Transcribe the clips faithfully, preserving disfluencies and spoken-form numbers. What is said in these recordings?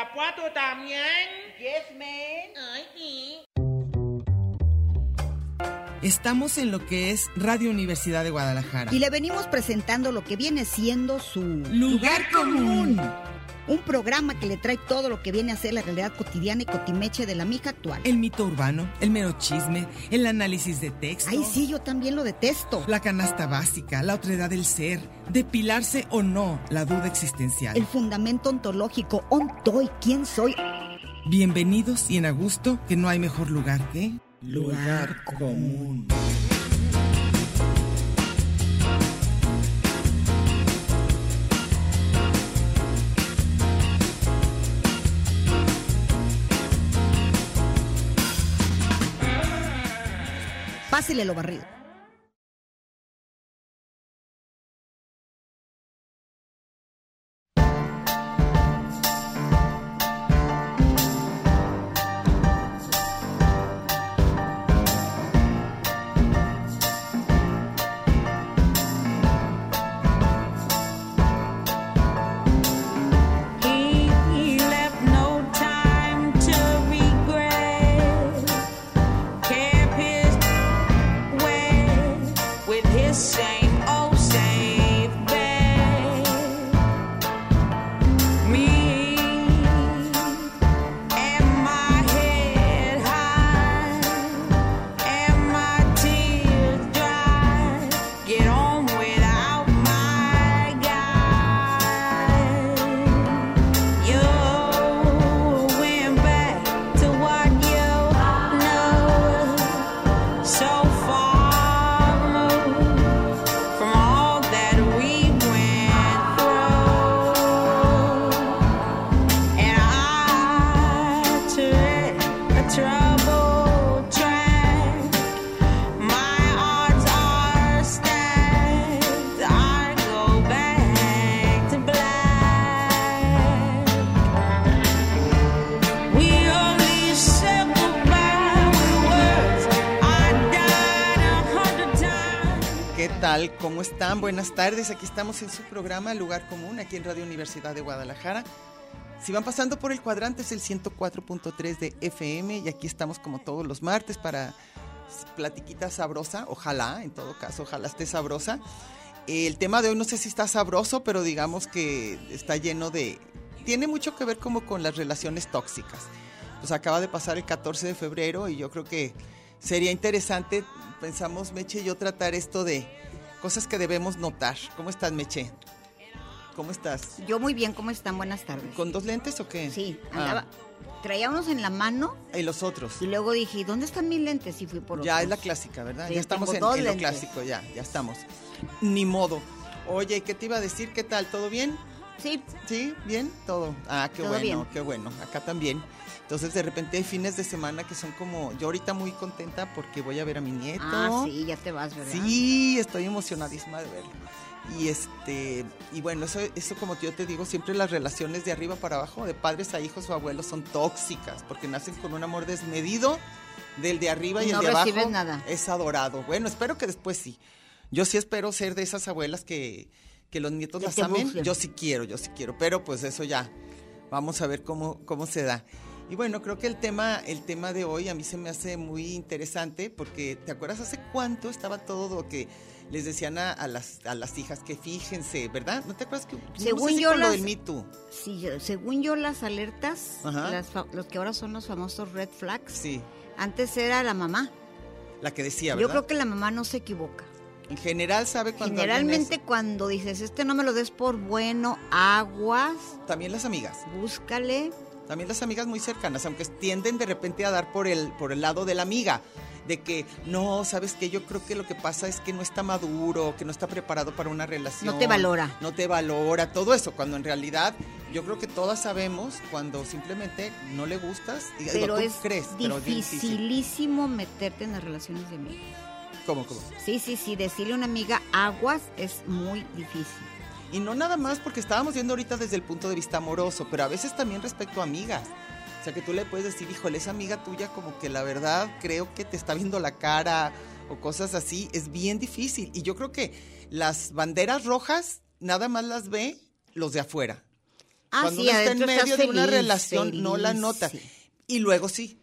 Irapuato también? Yes, man. Ay, sí. Estamos en lo que es Radio Universidad de Guadalajara. Y le venimos presentando lo que viene siendo su Lugar Común. Un programa que le trae todo lo que viene a ser la realidad cotidiana y cotimeche de la mija actual. El mito urbano, el mero chisme, el análisis de texto. Ay, sí, yo también lo detesto. La canasta básica, la otredad del ser, depilarse o no, la duda existencial. El fundamento ontológico, ontoy, ¿quién soy? Bienvenidos y en a gusto, que no hay mejor lugar que... Lugar Común. Pásele lo barrido. ¿Cómo están? Buenas tardes, aquí estamos en su programa Lugar Común, aquí en Radio Universidad de Guadalajara. Si van pasando por el cuadrante es el ciento cuatro punto tres de F M y aquí estamos como todos los martes para platiquita sabrosa, ojalá, en todo caso, ojalá esté sabrosa. El tema de hoy no sé si está sabroso, pero digamos que está lleno de... tiene mucho que ver como con las relaciones tóxicas. Pues acaba de pasar el catorce de febrero y yo creo que sería interesante, pensamos Meche y yo, tratar esto de cosas que debemos notar. ¿Cómo estás, Meche? ¿Cómo estás? Yo muy bien, ¿cómo están? Buenas tardes. ¿Con dos lentes o qué? Sí, andaba, ah. traía unos en la mano. Y los otros. Y luego dije, ¿dónde están mis lentes? Y fui por otros. Ya es la clásica, ¿verdad? Sí, ya estamos en, en lo clásico, ya, ya estamos. Ni modo. Oye, ¿qué te iba a decir? ¿Qué tal? ¿Todo bien? Sí. ¿Sí? ¿Bien? Todo. Ah, qué Todo bueno, bien. Qué bueno. Acá también. Entonces, de repente hay fines de semana que son como... Yo ahorita muy contenta porque voy a ver a mi nieto. Ah, sí, ya te vas, ¿verdad? Sí, estoy emocionadísima de verlo. Y este y bueno, eso, eso como yo te digo, siempre las relaciones de arriba para abajo, de padres a hijos o abuelos, son tóxicas, porque nacen con un amor desmedido del de arriba y, y no el de abajo. No recibes nada. Es adorado. Bueno, espero que después sí. Yo sí espero ser de esas abuelas que, que los nietos las amen. Yo sí quiero, yo sí quiero, pero pues eso ya. Vamos a ver cómo, cómo se da. Y bueno, creo que el tema, el tema de hoy a mí se me hace muy interesante porque, ¿te acuerdas hace cuánto estaba todo lo que les decían a, a, las, a las hijas? Que fíjense, ¿verdad? ¿No te acuerdas que según no sé si yo con las, lo del Me Too? Sí, según yo las alertas, las, los que ahora son los famosos red flags, sí. Antes era la mamá. La que decía, ¿verdad? Yo creo que la mamá no se equivoca. En general sabe cuando Generalmente es... cuando dices, este no me lo des por bueno, aguas. También las amigas. Búscale. También las amigas muy cercanas, aunque tienden de repente a dar por el, por el lado de la amiga, de que, no, ¿sabes qué? Yo creo que lo que pasa es que no está maduro, que no está preparado para una relación. No te valora. No te valora, todo eso, cuando en realidad yo creo que todas sabemos cuando simplemente no le gustas. Y, pero, digo, es crees, pero es dificilísimo meterte en las relaciones de amigos. ¿Cómo, cómo? Sí, sí, sí, decirle a una amiga aguas es muy difícil. Y no nada más porque estábamos viendo ahorita desde el punto de vista amoroso, pero a veces también respecto a amigas. O sea, que tú le puedes decir, híjole, esa amiga tuya como que la verdad creo que te está viendo la cara o cosas así. Es bien difícil. Y yo creo que las banderas rojas nada más las ve los de afuera. Ah, Cuando sí, uno está en adentro medio estás de una feliz, relación, no la feliz, nota. sí. Y luego sí.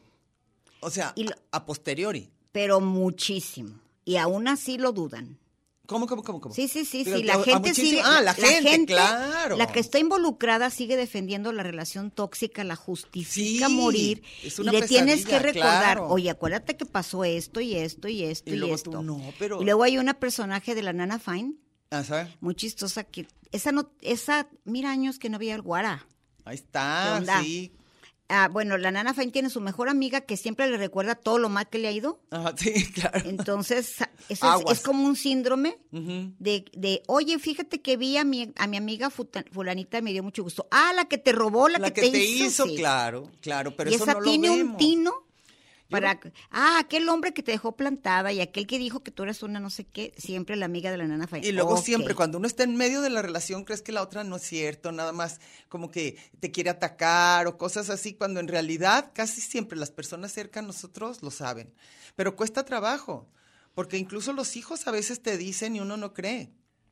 O sea, Y lo- a, a posteriori. Pero muchísimo. Y aún así lo dudan. ¿Cómo, cómo, cómo, cómo? Sí, sí, sí, Digo, sí. La a- a gente muchísimo- sigue. Ah, la, gente, claro. La que está involucrada sigue defendiendo la relación tóxica, la justifica Sí, morir. es Y una le tienes que pesadilla, recordar, claro. oye, acuérdate que pasó esto y esto y esto Y y, luego esto. tú, no, pero- Y luego hay una personaje de la Nana Fine, Ah, ¿sabes? muy chistosa, que esa no, esa, mira años que no había el Guara. Ahí ¿Qué está, onda? sí. Ah, bueno, la Nana Fine tiene su mejor amiga que siempre le recuerda todo lo mal que le ha ido. Ajá, sí, claro. Entonces, eso es, Aguas. es como un síndrome Ujú. de, de, oye, fíjate que vi a mi, a mi amiga futa- fulanita y me dio mucho gusto. Ah, la que te robó, la, La que, que te, te hizo. hizo, sí. claro, claro, pero Y eso esa no lo tiene un vemos. tino para, ah, aquel hombre que te dejó plantada y aquel que dijo que tú eres una no sé qué, siempre la amiga de la Nana Fine. Y luego Ok. siempre, cuando uno está en medio de la relación, crees que la otra no es cierto, nada más como que te quiere atacar o cosas así, cuando en realidad casi siempre las personas cerca a nosotros lo saben. Pero cuesta trabajo, porque incluso los hijos a veces te dicen y uno no cree.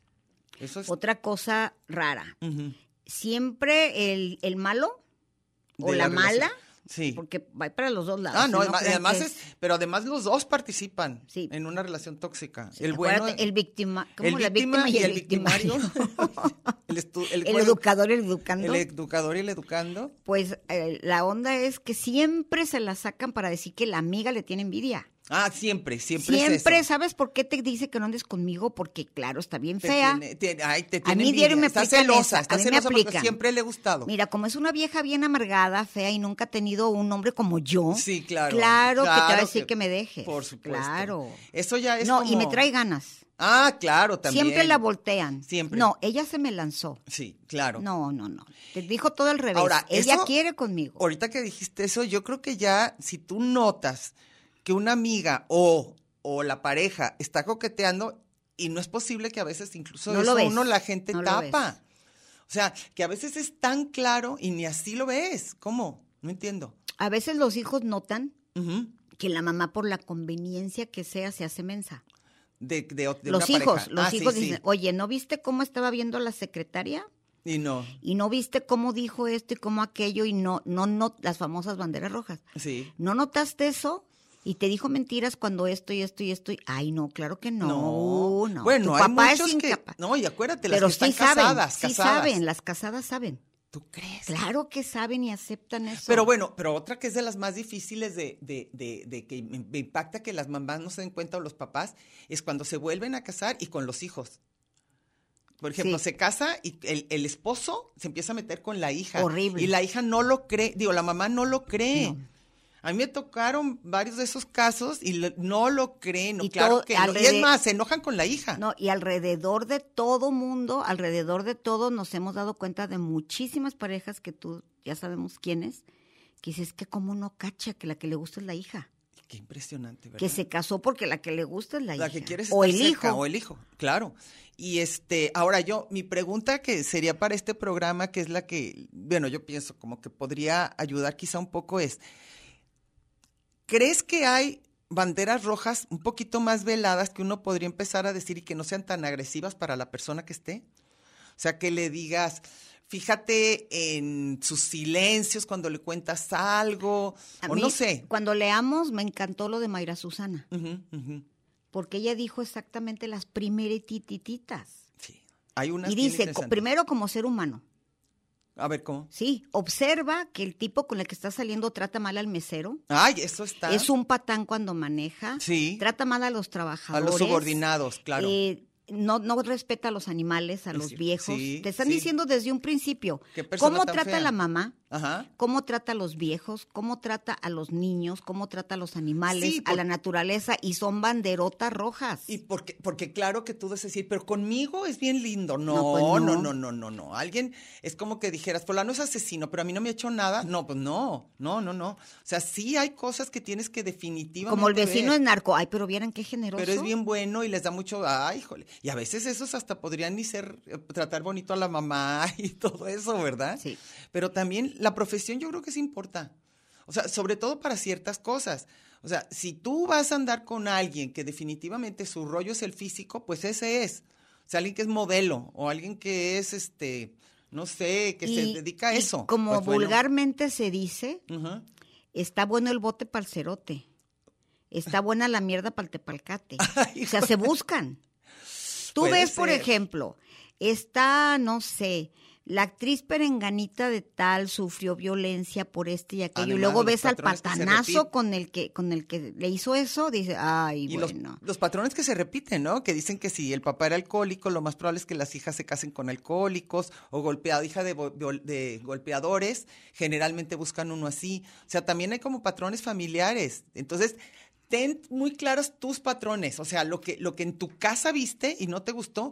Eso es... Otra cosa rara. Ujú. Siempre el, el malo o De la, la relación. mala, Sí. porque va para los dos lados. Ah, no, ¿eh? además, crean además que es, pero además los dos participan Sí. en una relación tóxica. Sí, el acuérdate, bueno, el víctima, ¿cómo el la víctima víctima y el victimario, el, estu- el- el bueno, educador y el educando. el educador y el educando. Pues eh, la onda es que siempre se la sacan para decir que la amiga le tiene envidia. Ah, siempre, siempre, Siempre, es eso. ¿sabes por qué te dice que no andes conmigo? Porque, claro, está bien Te fea. tiene- te- ay, te A tiene mí diario envidia. me Está aplican celosa, esa, está a mí me celosa porque aplican. siempre le he gustado. Mira, como es una vieja bien amargada, fea y nunca ha tenido un hombre como yo. Sí, claro. Claro, que te va a claro decir que- que, me dejes. Por supuesto. Claro. Eso ya es No, como... y me trae ganas. Ah, claro, también. Siempre la voltean. Siempre. No, ella se me lanzó. Sí, claro. No, no, no. Te dijo todo al revés. Ahora, ella eso- quiere conmigo. Ahorita que dijiste eso, yo creo que ya, si tú notas que una amiga o, o la pareja está coqueteando, y no es posible que a veces incluso No eso lo ves, uno la gente no lo tapa. O sea, que a veces es tan claro y ni así lo ves. ¿Cómo? No entiendo. A veces los hijos notan Ujú. que la mamá, por la conveniencia que sea, se hace mensa. De, de, de Los una hijos, pareja. los Ah, sí, hijos sí. dicen, oye, ¿no viste cómo estaba viendo la secretaria? Y no, Y no viste cómo dijo esto y cómo aquello y no, no, no, las famosas banderas rojas. sí. ¿No notaste eso? Y te dijo mentiras cuando esto y esto y esto. Y, ay, no, claro que no. No. no. Bueno, Tu hay papá es muchos que... incapaz. No, y acuérdate, las Pero que están sí saben, casadas, sí casadas. saben, las casadas saben. ¿Tú crees? Claro que saben y aceptan eso. Pero bueno, pero otra que es de las más difíciles de, de, de, de que me, me impacta que las mamás no se den cuenta o los papás, es cuando se vuelven a casar y con los hijos. Por ejemplo, Sí. se casa y el, el esposo se empieza a meter con la hija. Horrible. Y la hija no lo cree, digo, la mamá no lo cree. No. A mí me tocaron varios de esos casos y lo- no lo creen, no, Y claro todo que no. Y alrede- es más, se enojan con la hija. No, y alrededor de todo mundo, alrededor de todo, nos hemos dado cuenta de muchísimas parejas que tú, ya sabemos quiénes, que dices que cómo no cacha que la que le gusta es la hija. Qué impresionante, ¿verdad? Que se casó porque la que le gusta es la, La hija. que quieres o estar el cerca, hijo. o el hijo, claro. Y este, ahora yo, mi pregunta que sería para este programa, que es la que, bueno, yo pienso como que podría ayudar quizá un poco es, ¿crees que hay banderas rojas un poquito más veladas que uno podría empezar a decir y que no sean tan agresivas para la persona que esté? O sea, que le digas, fíjate en sus silencios cuando le cuentas algo, A o mí, no sé. Cuando leamos, me encantó lo de Mayra Susana, Ujú, ujú. porque ella dijo exactamente las primeritititas. Sí, hay unas Y bien dice, co- interesantes. primero como ser humano, A ver, ¿cómo? sí, observa que el tipo con el que está saliendo trata mal al mesero, Ay, eso está. es un patán cuando maneja, Sí. trata mal a los A trabajadores. los subordinados, claro. eh, no, no respeta a los animales, a Es los cierto, viejos. sí, Te están sí. diciendo desde un principio Qué persona cómo tan trata fea. a la mamá, Ajá. cómo trata a los viejos, cómo trata a los niños, cómo trata a los animales, Sí, a por- la naturaleza, y son banderotas rojas. Y porque, porque claro que tú debes decir, pero conmigo es bien lindo. No, No, pues no, no. no, no, no, no. Alguien es como que dijeras, fulano es asesino, pero a mí no me ha hecho nada. No, pues no, no, no, no. O sea, sí hay cosas que tienes que definitivamente Como el vecino ver, es narco. Ay, pero vieran qué generoso. pero es bien bueno y les da mucho, ay, híjole. Y a veces esos hasta podrían ni ser, eh, tratar bonito a la mamá y todo eso, ¿verdad? Sí. Pero también la profesión yo creo que se importa. O sea, sobre todo para ciertas cosas. O sea, si tú vas a andar con alguien que definitivamente su rollo es el físico, pues ese es. O sea, alguien que es modelo o alguien que es, este, no sé, que y, se dedica a y eso. como pues bueno. vulgarmente se dice, Uh-huh. está bueno el bote para el cerote, está buena la mierda para el tepalcate. Ay, O sea, se buscan. Tú Puede ves, por ser. ejemplo, está, no sé, la actriz perenganita de tal sufrió violencia por este y aquello, Además, y luego los ves al patrones que se patanazo repiten. con el que con el que le hizo eso, dice, ay, Y bueno. los, los patrones que se repiten, ¿no? Que dicen que si el papá era alcohólico, lo más probable es que las hijas se casen con alcohólicos o golpeado, hija de, de golpeadores, generalmente buscan uno así. O sea, también hay como patrones familiares. Entonces, ten muy claros tus patrones. O sea, lo que, lo que en tu casa viste y no te gustó,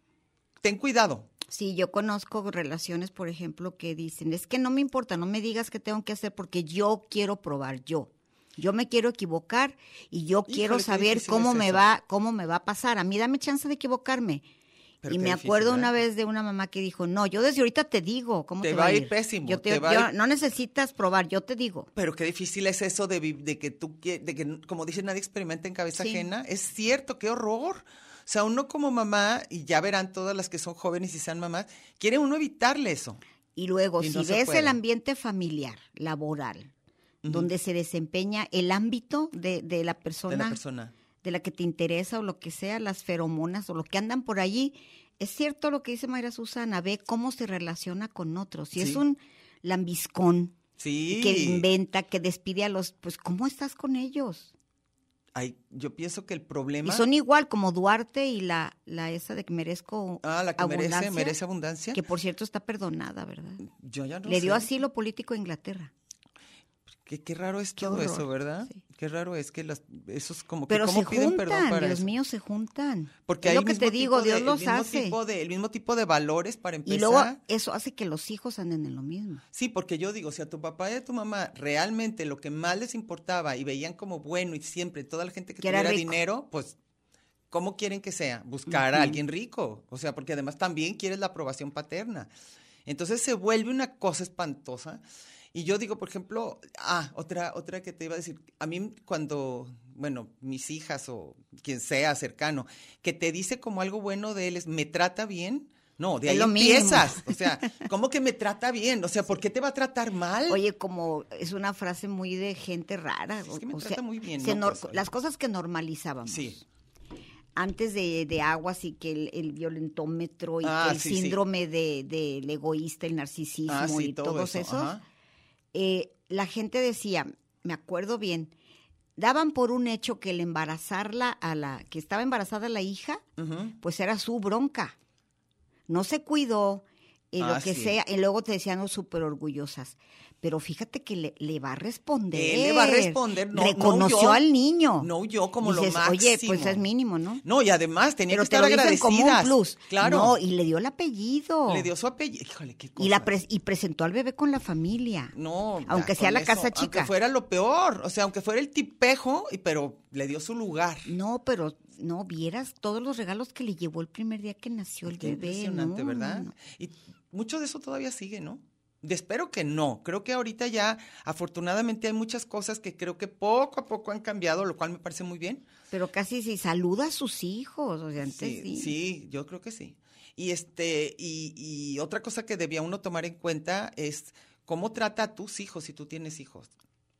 ten cuidado. Sí, yo conozco relaciones, por ejemplo, que dicen, es que no me importa, no me digas qué tengo que hacer porque yo quiero probar yo. Yo me quiero equivocar y yo Híjole, quiero qué saber difícil cómo es me eso. va, cómo me va a pasar. A mí dame chance de equivocarme. Pero y qué me difícil, acuerdo ¿verdad? una vez de una mamá que dijo, no, yo desde ahorita te digo cómo Te te, va va a ir pésimo, Yo te, te va a yo- ir- no necesitas probar, yo te digo. Pero qué difícil es eso de, vi- de que tú, quie- de que, como dice, nadie experimenta en cabeza Sí. ajena. Es cierto, qué horror. O sea, uno como mamá, y ya verán todas las que son jóvenes y sean mamás, quiere uno evitarle eso. Y luego, Y si no se ves puede. el ambiente familiar, laboral, Ujú. donde se desempeña el ámbito de, de la persona, De la persona. de la que te interesa o lo que sea, las feromonas o lo que andan por allí, es cierto lo que dice Mayra Susana, ve cómo se relaciona con otros. Si Sí. es un lambiscón Sí. que inventa, que despide a los, pues, ¿cómo estás con ellos? Ay, yo pienso que el Y problema... son igual como Duarte y la, la esa de que merezco Ah, la que merece, abundancia, merece abundancia. que por cierto está perdonada, ¿verdad? Yo ya no Le dio sé. asilo político a Inglaterra. Qué, qué raro es Qué todo horror, eso, ¿verdad? sí. Qué raro es que las, esos como que Pero cómo se piden perdón juntan, para Dios eso. mío, se juntan. Porque es hay lo el que mismo te digo, tipo de- Dios los el mismo hace. Tipo de, el mismo tipo de valores para empezar. Y luego eso hace que los hijos anden en lo mismo. Sí, porque yo digo, si a tu papá y a tu mamá realmente lo que más les importaba y veían como bueno y siempre toda la gente que, Que era tuviera rico. dinero, pues, ¿cómo quieren que sea? Buscar a Ujú. alguien rico. O sea, porque además también quieres la aprobación paterna. Entonces se vuelve una cosa espantosa. Y yo digo, por ejemplo, ah, otra, otra que te iba a decir, a mí cuando, bueno, mis hijas o quien sea cercano, que te dice como algo bueno de él es, me trata bien. No, de Es ahí lo mínimo. empiezas. O sea, ¿cómo que me trata bien? O sea, ¿por qué te va a tratar mal? Oye, como es una frase muy de gente rara. Es que me o trata sea, muy bien, se ¿no? nor- Pues, oye. las cosas que normalizábamos. Sí. Antes de, de aguas y que el, el violentómetro y Ah, que el sí, sí. síndrome de, del egoísta, el narcisismo Ah, sí, y todo todos eso, esos, ajá. eh, la gente decía, me acuerdo bien, daban por un hecho que el embarazarla a la, que estaba embarazada la hija, Ujú. pues era su bronca. No se cuidó, eh, Ah, lo que sí. sea, y luego te decían, no, súper orgullosas. Pero fíjate que le, le va a responder. Él le va a responder, no- no Reconoció huyó. al niño. No huyó como lo Dices, máximo. Oye, pues es mínimo, ¿no? No, y además tenía Pero que te estar lo dicen como un agradecidas. plus. Claro. No, y le dio el apellido. Le dio su apellido. Híjole, qué cosa. y, la pres- y presentó al bebé con la familia. No, ya, Aunque sea con la eso, casa chica. Aunque fuera lo peor, o sea, aunque fuera el tipejo, y- pero le dio su lugar. No, pero no vieras todos los regalos que le llevó el primer día que nació el Qué bebé. impresionante, no, ¿verdad? no, no. Y mucho de eso todavía sigue, ¿no? De- Espero que no. Creo que ahorita ya, afortunadamente, hay muchas cosas que creo que poco a poco han cambiado, lo cual me parece muy bien. Pero casi si saluda a sus hijos, o sea, antes Sí, sí. sí, yo creo que sí. Y este, y, y otra cosa que debía uno tomar en cuenta es cómo trata a tus hijos si tú tienes hijos.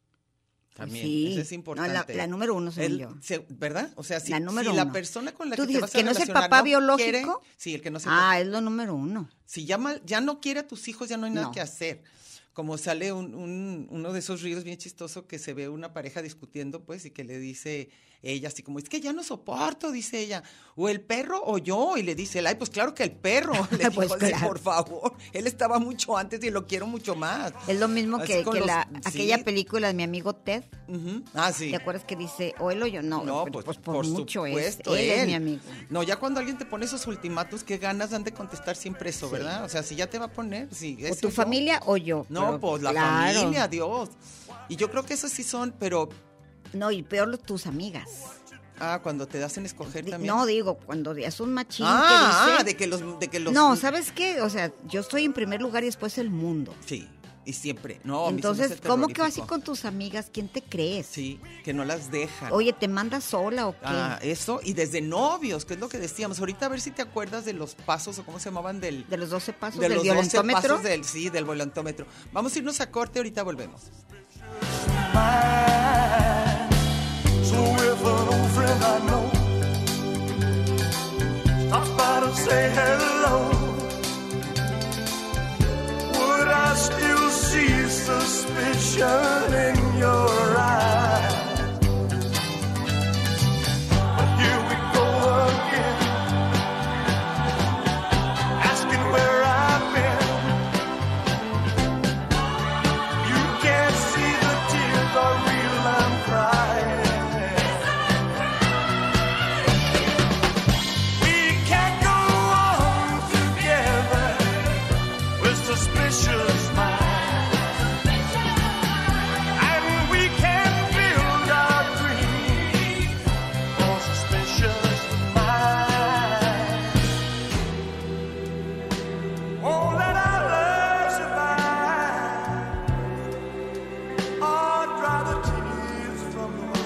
También, Sí. eso es No, importante. la, la número uno soy El- yo. se- ¿Verdad? O sea, si, La número si la uno. persona con la Tú que te dices vas a que no es el relacionar papá no biológico. quiere- sí, el que no es el Ah, es lo número uno. si ya, mal- ya no quiere a tus hijos, ya no hay nada No. que hacer. Como sale un, un- uno de esos ríos bien chistoso que se ve una pareja discutiendo, pues, y que le dice ella así como, es que ya no soporto, dice ella, o el perro o yo, y le dice él, ay, pues claro que el perro, le dijo, Pues "Sí, claro. por favor, él estaba mucho antes y lo quiero mucho más. Es lo mismo Así que, con que los- la, sí. aquella película de mi amigo Ted. Ujú. Ah, sí. ¿Te acuerdas que dice, o él o yo? No, No, pero, pues, pues, por, por mucho supuesto, es. Él, él. es mi amigo. No, ya cuando alguien te pone esos ultimatos, qué ganas dan de contestar siempre eso, Sí. ¿verdad? O sea, si ya te va a poner, sí. O eso tu yo- familia o yo. No, pero, pues la claro. familia, Dios. Y yo creo que esos sí son, pero, No, y peor lo- tus amigas. ah, cuando te hacen escoger Di- también. No, digo, cuando es un machín ah, que ah, dice... de que los, de que los. No, ¿sabes qué? O sea, yo estoy en primer lugar y después el mundo. Sí. y siempre. No, entonces, ¿cómo que vas a ir con tus amigas? ¿Quién te crees? Sí, que no las dejan. Oye, ¿te mandas sola o qué? Ah, eso, y desde novios, que es lo que decíamos. Ahorita a ver si te acuerdas de los pasos, o cómo se llamaban, del... De los doce pasos de del los violentómetro. doce pasos del, sí, del violentómetro. Vamos a irnos a corte, ahorita volvemos. So if an old friend I know stops by to say hello, would I still see suspicion in your eyes? But here we go again, asking where I've been. You can't see the tears are real, I'm crying. We can't go on together with suspicious minds. And we can't build our dreams on suspicious minds. Won't let our love survive or dry the tears from the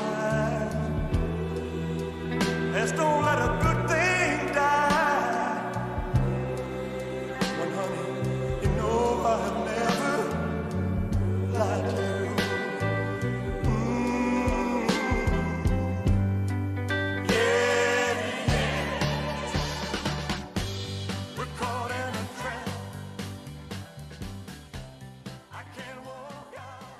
eyes. Let's don't let a good thing die. When, honey, you know I've never lied to you. Mm. Yeah, yeah. We're caught in a trap. I can't walk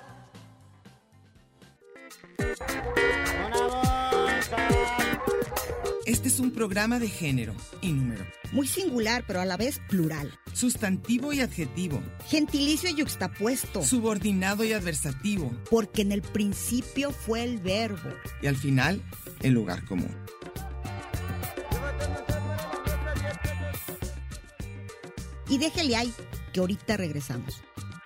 out. Este es un programa de género y número, Muy singular, pero a la vez plural. sustantivo y adjetivo, Gentilicio yuxtapuesto. subordinado y adversativo, Porque en el principio fue el verbo. y al final, el lugar común. Y déjele ahí, que ahorita regresamos.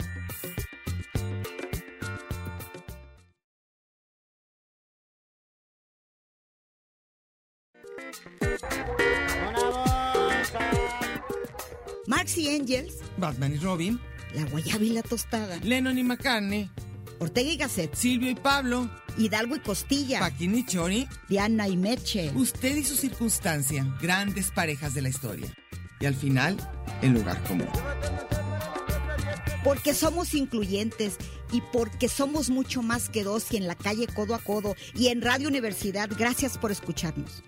Marx y Engels, Batman y Robin, La Guayaba y la Tostada, Lennon y McCartney, Ortega y Gasset, Silvio y Pablo, Hidalgo y Costilla, Paquín y Chori, Diana y Meche. usted y su circunstancia, grandes parejas de la historia. Y al final, el lugar común. Porque somos incluyentes y porque somos mucho más que dos y en la calle codo a codo y en Radio Universidad. Gracias por escucharnos.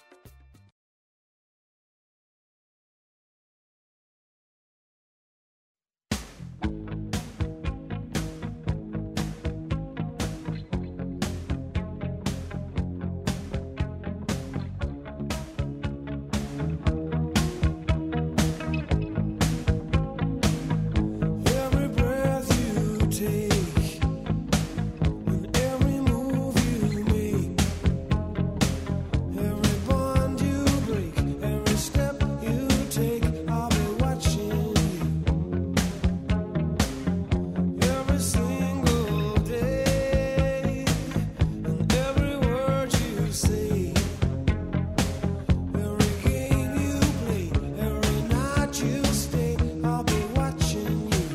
Every breath you take, and every move you make, every bond you break, every step you take, I'll be watching you. Every single day, and every word you say, every game you play, every night you stay, I'll be watching you.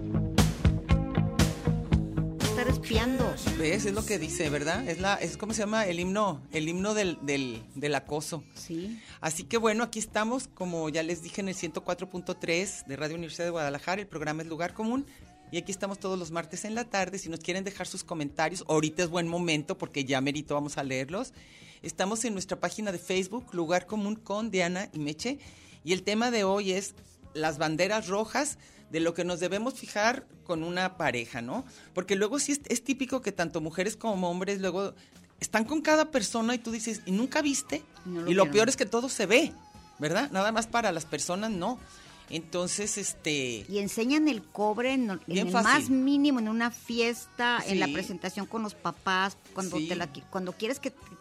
Estar espiando. ¿Ves? Es lo que dice, ¿verdad? Es la, es ¿cómo se llama? El himno, el himno del, del, del acoso. Sí. Así que bueno, aquí estamos, como ya les dije, en el ciento cuatro punto tres de Radio Universidad de Guadalajara. El programa es Lugar Común. Y aquí estamos todos los martes en la tarde. Si nos quieren dejar sus comentarios, ahorita es buen momento porque ya merito vamos a leerlos. Estamos en nuestra página de Facebook, Lugar Común con Diana y Meche. Y el tema de hoy es las banderas rojas de lo que nos debemos fijar con una pareja, ¿no? Porque luego sí es, es típico que tanto mujeres como hombres luego están con cada persona y tú dices, ¿y nunca viste? No lo y lo vieron. peor es que todo se ve, ¿verdad? Nada más para las personas, no. Entonces, este... Y enseñan el cobre en, en Bien el fácil. más mínimo, en una fiesta, en la Sí. presentación con los papás, cuando Sí. te la qui- cuando quieres que,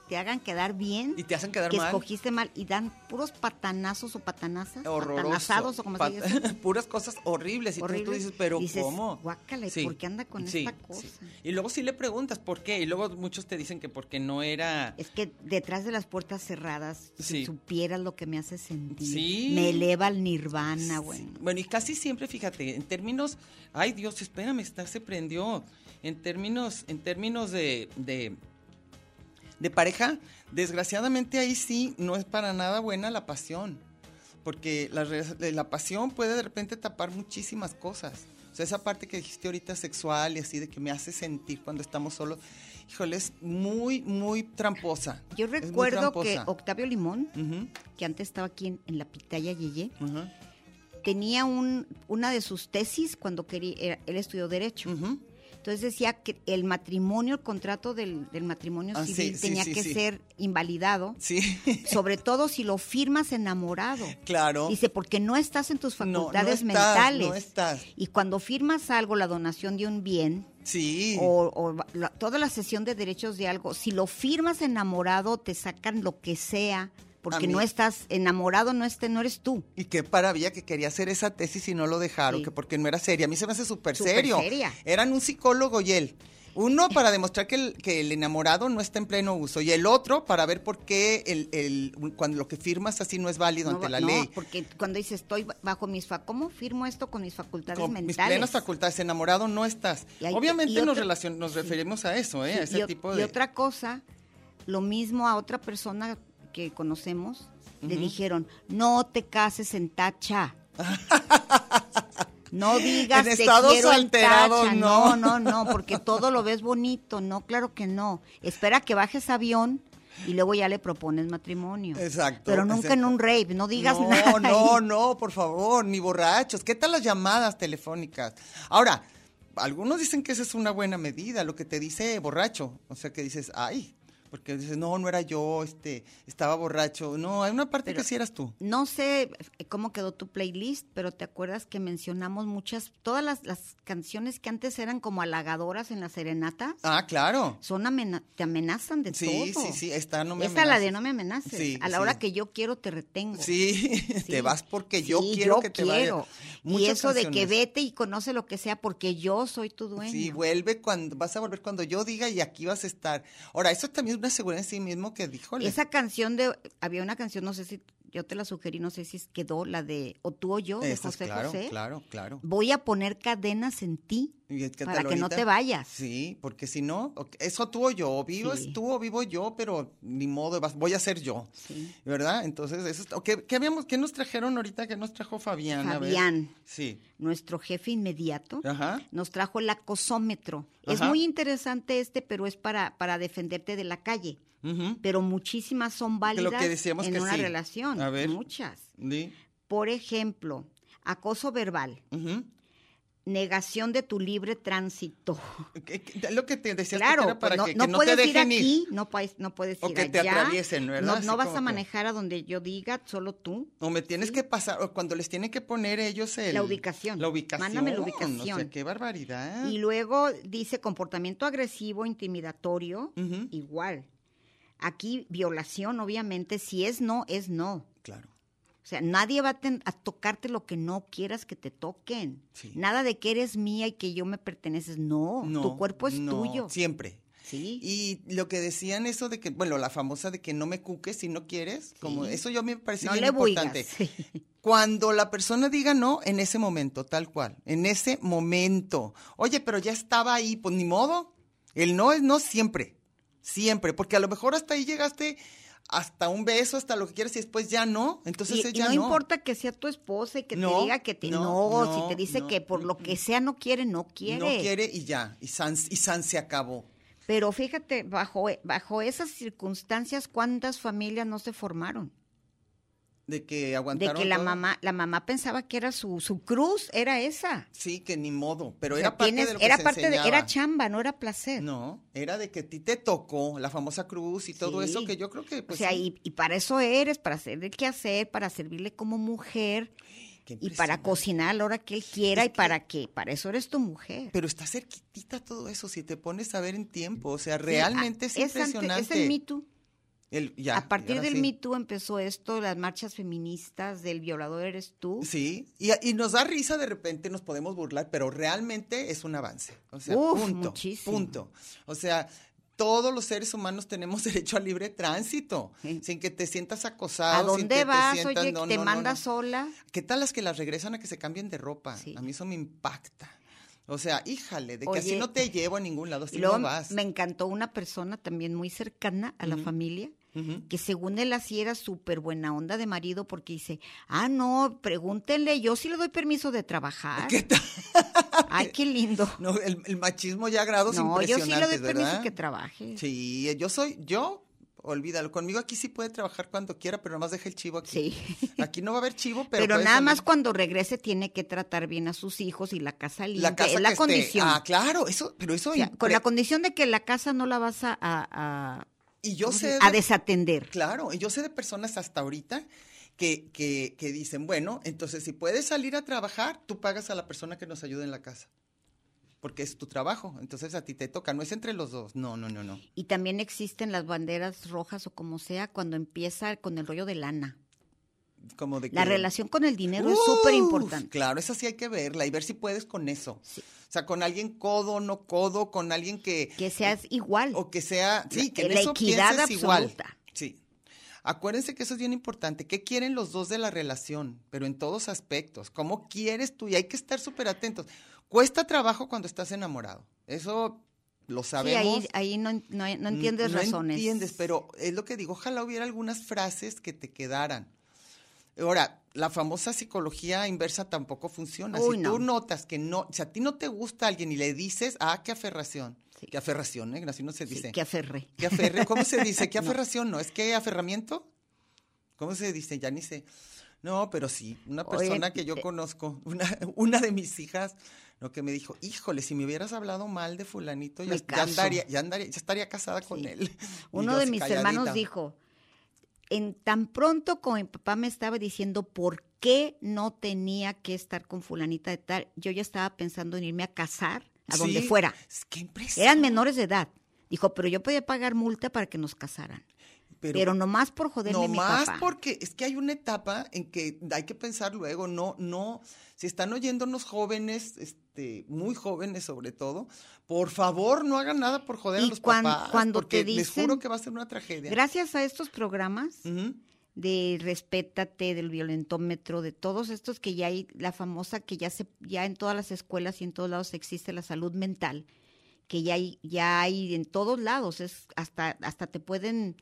te hagan quedar bien. Y te hacen quedar que mal. escogiste mal y dan puros patanazos o patanazas. Horroroso. Patanazados o como Pat- se dice. Puras cosas horribles. Y tú- tú, Horribles. dices, pero Dices, ¿cómo? guácala, ¿y Sí, por qué anda con sí, esta cosa? sí. Y luego sí le preguntas por qué. Y luego muchos te dicen que porque no era... Es que detrás de las puertas cerradas, Sí. si supieras lo que me hace sentir, Sí. me eleva al nirvana, Sí. bueno. Bueno, y casi siempre, fíjate, en términos, ay Dios, espérame, está, se prendió. En términos, en términos de, de, de pareja, desgraciadamente ahí sí no es para nada buena la pasión, porque la, re- la pasión puede de repente tapar muchísimas cosas. O sea, esa parte que dijiste ahorita sexual y así de que me hace sentir cuando estamos solos, híjole, es muy, muy tramposa. Yo Es muy recuerdo que tramposa. Octavio Limón, Ujú, que antes estaba aquí en, en la Pitaya Yeye, ujú, tenía un, una de sus tesis cuando quería, era- él estudió Derecho. ujú. Entonces decía que el matrimonio, el contrato del, del matrimonio Ah, sí, civil sí, tenía sí, que sí. ser invalidado, Sí, sobre todo si lo firmas enamorado. claro. Dice, porque no estás en tus No, no facultades estás, mentales. no estás. Y cuando firmas algo, la donación de un bien, Sí. o, o la- toda la cesión de derechos de algo, si lo firmas enamorado, te sacan lo que sea, porque A mí- no estás enamorado, no, este, no eres tú. Y qué maravilla que quería hacer esa tesis y no lo dejaron, Sí. que porque no era seria. A mí se me hace súper Súper serio. seria. Eran un psicólogo y él. Uno para demostrar que el, que el enamorado no está en pleno uso y el otro para ver por qué el, el, cuando lo que firmas así no es válido No, ante la no, ley. porque cuando dices, estoy bajo mis fa ¿cómo firmo esto con mis facultades Con mis mentales? plenas facultades, enamorado no estás. Y hay- Obviamente y nos, otra- relacion- nos referimos a eso, ¿eh? Sí, a ese y, o- tipo y de... otra cosa, lo mismo a otra persona que conocemos, le Ujú. dijeron, no te cases en Tacha. No digas En te estados quiero en alterados, Tacha. no. No, no, no, porque todo lo ves bonito. No, claro que no. Espera que bajes avión y luego ya le propones matrimonio. Exacto. Pero nunca en exacto. un rave, no digas no, nada. No, ahí. no, por favor, ni borrachos. ¿Qué tal las llamadas telefónicas? Ahora, algunos dicen que esa es una buena medida, lo que te dice borracho. O sea, que dices, ay, porque dices, no, no era yo, este, estaba borracho. No, hay una parte Pero- que sí eras tú. No sé cómo quedó tu playlist, pero te acuerdas que mencionamos muchas, todas las, las canciones que antes eran como halagadoras en las serenatas, Ah, claro. son amena- te amenazan de Sí, todo. sí, sí, esta no me Esa la amenaces. de no me amenaces. Sí, a la sí. hora que yo quiero te retengo. Sí, Sí. te vas porque yo Sí, quiero yo que te quiero. vayas. Y Muchas eso de que canciones. vete y conoce lo que sea porque yo soy tu dueño. Sí, vuelve cuando, vas a volver cuando yo diga y aquí vas a estar. Ahora, eso también es una seguridad en sí mismo que dijo. Esa canción de, había una canción, no sé si, yo te la sugerí, no sé si quedó, la de O tú o yo, de Esa es José claro, José. claro, claro. Voy a poner cadenas en ti ¿Y qué para tal que no ahorita? te vayas. Sí, porque si no, ok, eso tú o yo, o vivo Sí. es tú o vivo yo, pero ni modo, vas- voy a ser yo, Sí. ¿verdad? Entonces, eso es, ¿qué, qué habíamos, qué nos trajeron ahorita? ¿Qué nos trajo Fabián? A ver. Fabián, Sí, nuestro jefe inmediato, ajá, nos trajo el acosómetro. Es Ajá. muy interesante este, pero es para, para defenderte de la calle. ujú. Pero muchísimas son válidas que decíamos en que una sí. relación. A ver. Muchas. Di, Por ejemplo, acoso verbal, ujú. negación de tu libre tránsito. ¿Qué- qué- Lo que te decías Claro, que era para pues no, que, no que no puedes te ir dejen ir. aquí, no puedes, no puedes O ir que te allá. atraviesen, ¿verdad? No, Así no vas como a que- manejar a donde yo diga, solo tú. O me tienes Sí. que pasar, o cuando les tienen que poner ellos el... La ubicación. La ubicación. Mándame la O ubicación. sea, qué barbaridad. Y luego dice comportamiento agresivo, intimidatorio, Ujú. igual. Aquí violación, obviamente, si es no, es no. Claro. O sea, nadie va a, ten- a tocarte lo que no quieras que te toquen. Sí. Nada de que eres mía y que yo me perteneces. No, No, tu cuerpo es no, tuyo. Siempre. Sí. Y lo que decían eso de que, bueno, la famosa de que no me cuques si no quieres, como eso yo me parece no bien le buigas. importante. Sí. Cuando la persona diga no, en ese momento, tal cual, en ese momento. Oye, pero ya estaba ahí, pues ni modo. El no es no siempre, siempre, porque a lo mejor hasta ahí llegaste hasta un beso, hasta lo que quieras y después ya no, entonces Y, es y ya no, no. importa que sea tu esposa y que No, te diga que te no, no, no, si te dice no, que por lo que sea no quiere, no quiere. No quiere y ya, y san, y san se acabó. Pero fíjate, bajo, bajo esas circunstancias, ¿cuántas familias no se formaron? De que De aguantaron que la todo. mamá, la mamá pensaba que era su, su cruz, era esa. Sí, que ni modo, pero O sea, era parte tienes- de lo que era se parte de, enseñaba. era chamba, no era placer. No, era de que a ti te tocó la famosa cruz y todo Sí. eso que yo creo que pues o sea, sí. y, y para eso eres, para hacer el quehacer, para servirle como mujer Qué y para impresionante. cocinar a la hora que él quiera Es y que- para que, para eso eres tu mujer. Pero está cerquitita todo eso si te pones a ver en tiempo, o sea, realmente Sí, es ah, ante- impresionante. es el Me Too. El, ya, a partir ahora del sí. Me Too empezó esto, las marchas feministas del violador eres tú. Sí, y, y nos da risa de repente, nos podemos burlar, pero realmente es un avance. O sea, Uf, punto, muchísimo. punto. O sea, todos los seres humanos tenemos derecho al libre tránsito, Sí. sin que te sientas acosado. ¿A sin dónde que vas? te sientas, Oye, no, te no, no, mandas no. sola. ¿Qué tal las que las regresan a que se cambien de ropa? Sí. A mí eso me impacta. O sea, híjale, de que Oye, así no te llevo a ningún lado, así Y luego no vas. me encantó una persona también muy cercana a la familia, Ujú. que según él así era súper buena onda de marido, porque dice, ah, no, pregúntenle, yo sí le doy permiso de trabajar. ¿Qué tal? Ay, qué lindo. No, el, el machismo ya a grados No, yo impresionantes, sí le doy permiso ¿verdad? que trabaje. Sí, yo soy, yo, olvídalo, conmigo aquí sí puede trabajar cuando quiera, pero nomás deja el chivo aquí. Sí. Aquí no va a haber chivo, pero Pero puede nada salir. más cuando regrese tiene que tratar bien a sus hijos y la casa limpia. La casa es la que esté- condición. Ah, claro, eso, pero eso... O sea, con impre- la condición de que la casa no la vas a, a, a- y yo ¿cómo se sé... dice? a de- desatender. Claro, y yo sé de personas hasta ahorita que, que, que dicen, bueno, entonces si puedes salir a trabajar, tú pagas a la persona que nos ayude en la casa. Porque es tu trabajo, entonces a ti te toca, no es entre los dos. No, no, no, no. Y también existen las banderas rojas o como sea cuando empieza con el rollo de lana. Como de La que- relación con el dinero es Uf, súper importante. Claro, esa sí hay que verla y ver si puedes con eso. Sí. O sea, con alguien codo, no codo, con alguien que... Que seas igual. O que sea... Sí, que en La eso equidad pienses igual. absoluta. Sí. Acuérdense que eso es bien importante. ¿Qué quieren los dos de la relación? Pero en todos aspectos. ¿Cómo quieres tú? Y hay que estar súper atentos. Cuesta trabajo cuando estás enamorado. Eso lo Sí, sabemos. ahí, ahí no, no, no entiendes no razones. entiendes, pero es lo que digo. Ojalá hubiera algunas frases que te quedaran. Ahora, la famosa psicología inversa tampoco funciona. Uy, si no. tú notas que no, si a ti no te gusta alguien y le dices, ah, qué aferración. Sí. Qué aferración, ¿eh? Así no se Sí, dice. que aferre. ¿Qué aferre? ¿Cómo se dice? ¿Qué No. aferración? No, es que aferramiento. ¿Cómo se dice? Ya ni sé. No, pero sí, una Oye, persona que yo eh, conozco, una, una de mis hijas, lo que me dijo, híjole, si me hubieras hablado mal de fulanito, ya, Me ya caso. andaría, ya andaría, ya estaría casada con Sí. él. Y Uno yo de así mis calladita. hermanos dijo, en tan pronto como mi papá me estaba diciendo por qué no tenía que estar con fulanita de tal, yo ya estaba pensando en irme a casar a donde Sí, fuera. es- Qué impresión. Eran menores de edad. Dijo, pero yo podía pagar multa para que nos casaran. Pero, nomás por joderme a mi más papá. porque es que hay una etapa en que hay que pensar luego, no, no, si están oyéndonos jóvenes, este, muy jóvenes sobre todo, por favor no hagan nada por joder Y a los cuan- papás, cuando porque te les dicen- juro que va a ser una tragedia. Gracias a estos programas Ujú. de Respétate, del violentómetro, de todos estos que ya hay, la famosa que ya se, ya en todas las escuelas y en todos lados existe la salud mental, que ya hay, ya hay en todos lados, es hasta, hasta te pueden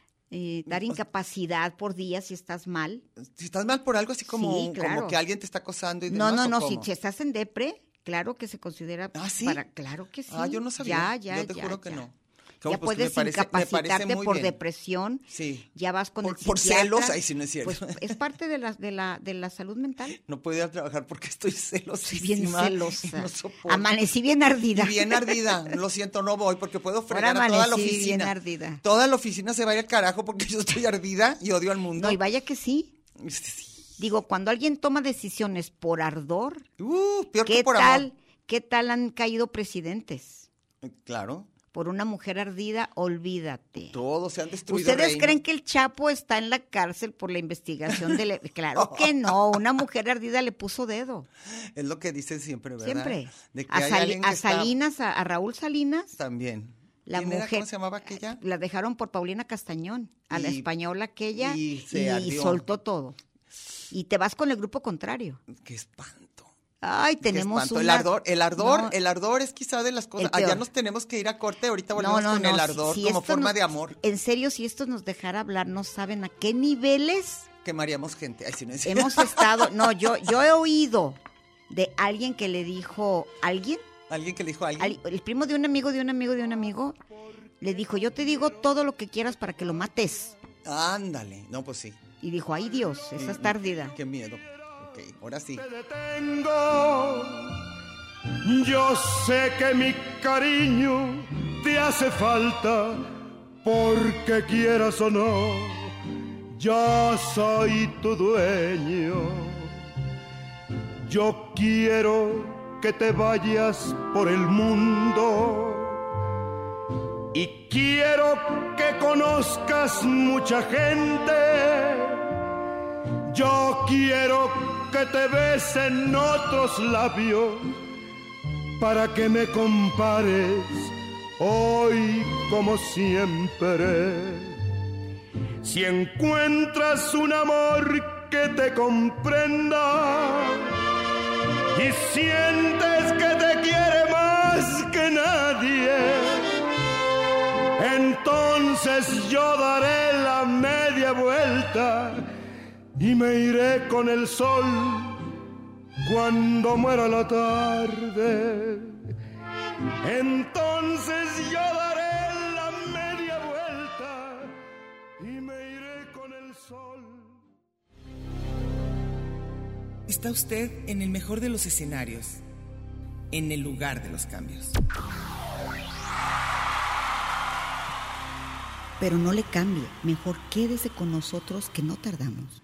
eh, dar incapacidad por días si estás mal. Si estás mal por algo así como, Sí, claro. como que alguien te está acosando y No, demás, no, ¿o no, si, cómo? si estás en depre, claro que se considera ¿Ah, sí? para, claro que sí. Ah, yo no sabía. Ya, ya, yo te ya, juro que ya. no. Ya Como, pues, que me puedes parece- me parece incapacitarte muy por bien. depresión. Sí. Ya vas con Por- el por psiquiatra. celos, ahí sí no es cierto. Pues es parte de la, de la, de la salud mental. No puedo ir a trabajar porque estoy Soy celosísima. bien y celosa. no soporto. Amanecí bien ardida. Y bien ardida. Lo siento, no voy porque puedo fregar Ahora a toda la amanecí oficina. bien ardida. Toda la oficina se va a ir al carajo porque yo estoy ardida y odio al mundo. No, y vaya que sí. Sí. Digo, cuando alguien toma decisiones por ardor, Uh, peor ¿qué que por tal, amor. qué tal han caído presidentes? Claro. Por una mujer ardida, olvídate. Todos se han destruido. ¿Ustedes reinos. creen que el Chapo está en la cárcel por la investigación de... la- Claro que no, una mujer ardida le puso dedo. Es lo que dicen siempre, ¿verdad? Siempre. De que A, hay Sali- alguien que a está- Salinas, a, a Raúl Salinas, También. la ¿Quién mujer... era? ¿Cómo se llamaba aquella? La dejaron por Paulina Castañón, a la Y- española aquella, y y, se ardió. soltó todo. Y te vas con el grupo contrario. Qué espanto. Ay, Qué tenemos espanto. El una- ardor, el ardor, No, el ardor es quizá de las cosas. el peor. Allá nos tenemos que ir a corte, ahorita no, volvemos no, con no, el si- ardor si como esto forma nos- de amor. En serio, si esto nos dejara hablar, no saben a qué niveles Quemaríamos gente. Ay, si no es hemos estado. No, yo, yo he oído de alguien que le dijo, ¿alguien? Alguien que le dijo a alguien. Al- el primo de un amigo, de un amigo, de un amigo, le dijo, yo te digo todo lo que quieras para que lo mates. Ándale. No, pues sí. Y dijo, ay Dios, esa es tardida. Qué miedo. Ok, ahora sí. Te detengo. Yo sé que mi cariño te hace falta, porque quieras o no, yo soy tu dueño. Yo quiero que te vayas por el mundo, y quiero que conozcas mucha gente. Yo quiero que te besen otros labios para que me compares hoy como siempre. Si encuentras un amor que te comprenda y sientes que te quiere más que nadie, entonces yo daré la media vuelta y me iré con el sol cuando muera la tarde. Entonces yo daré la media vuelta y me iré con el sol. Está usted en el mejor de los escenarios, en el lugar de los cambios. Pero no le cambie, mejor quédese con nosotros que no tardamos.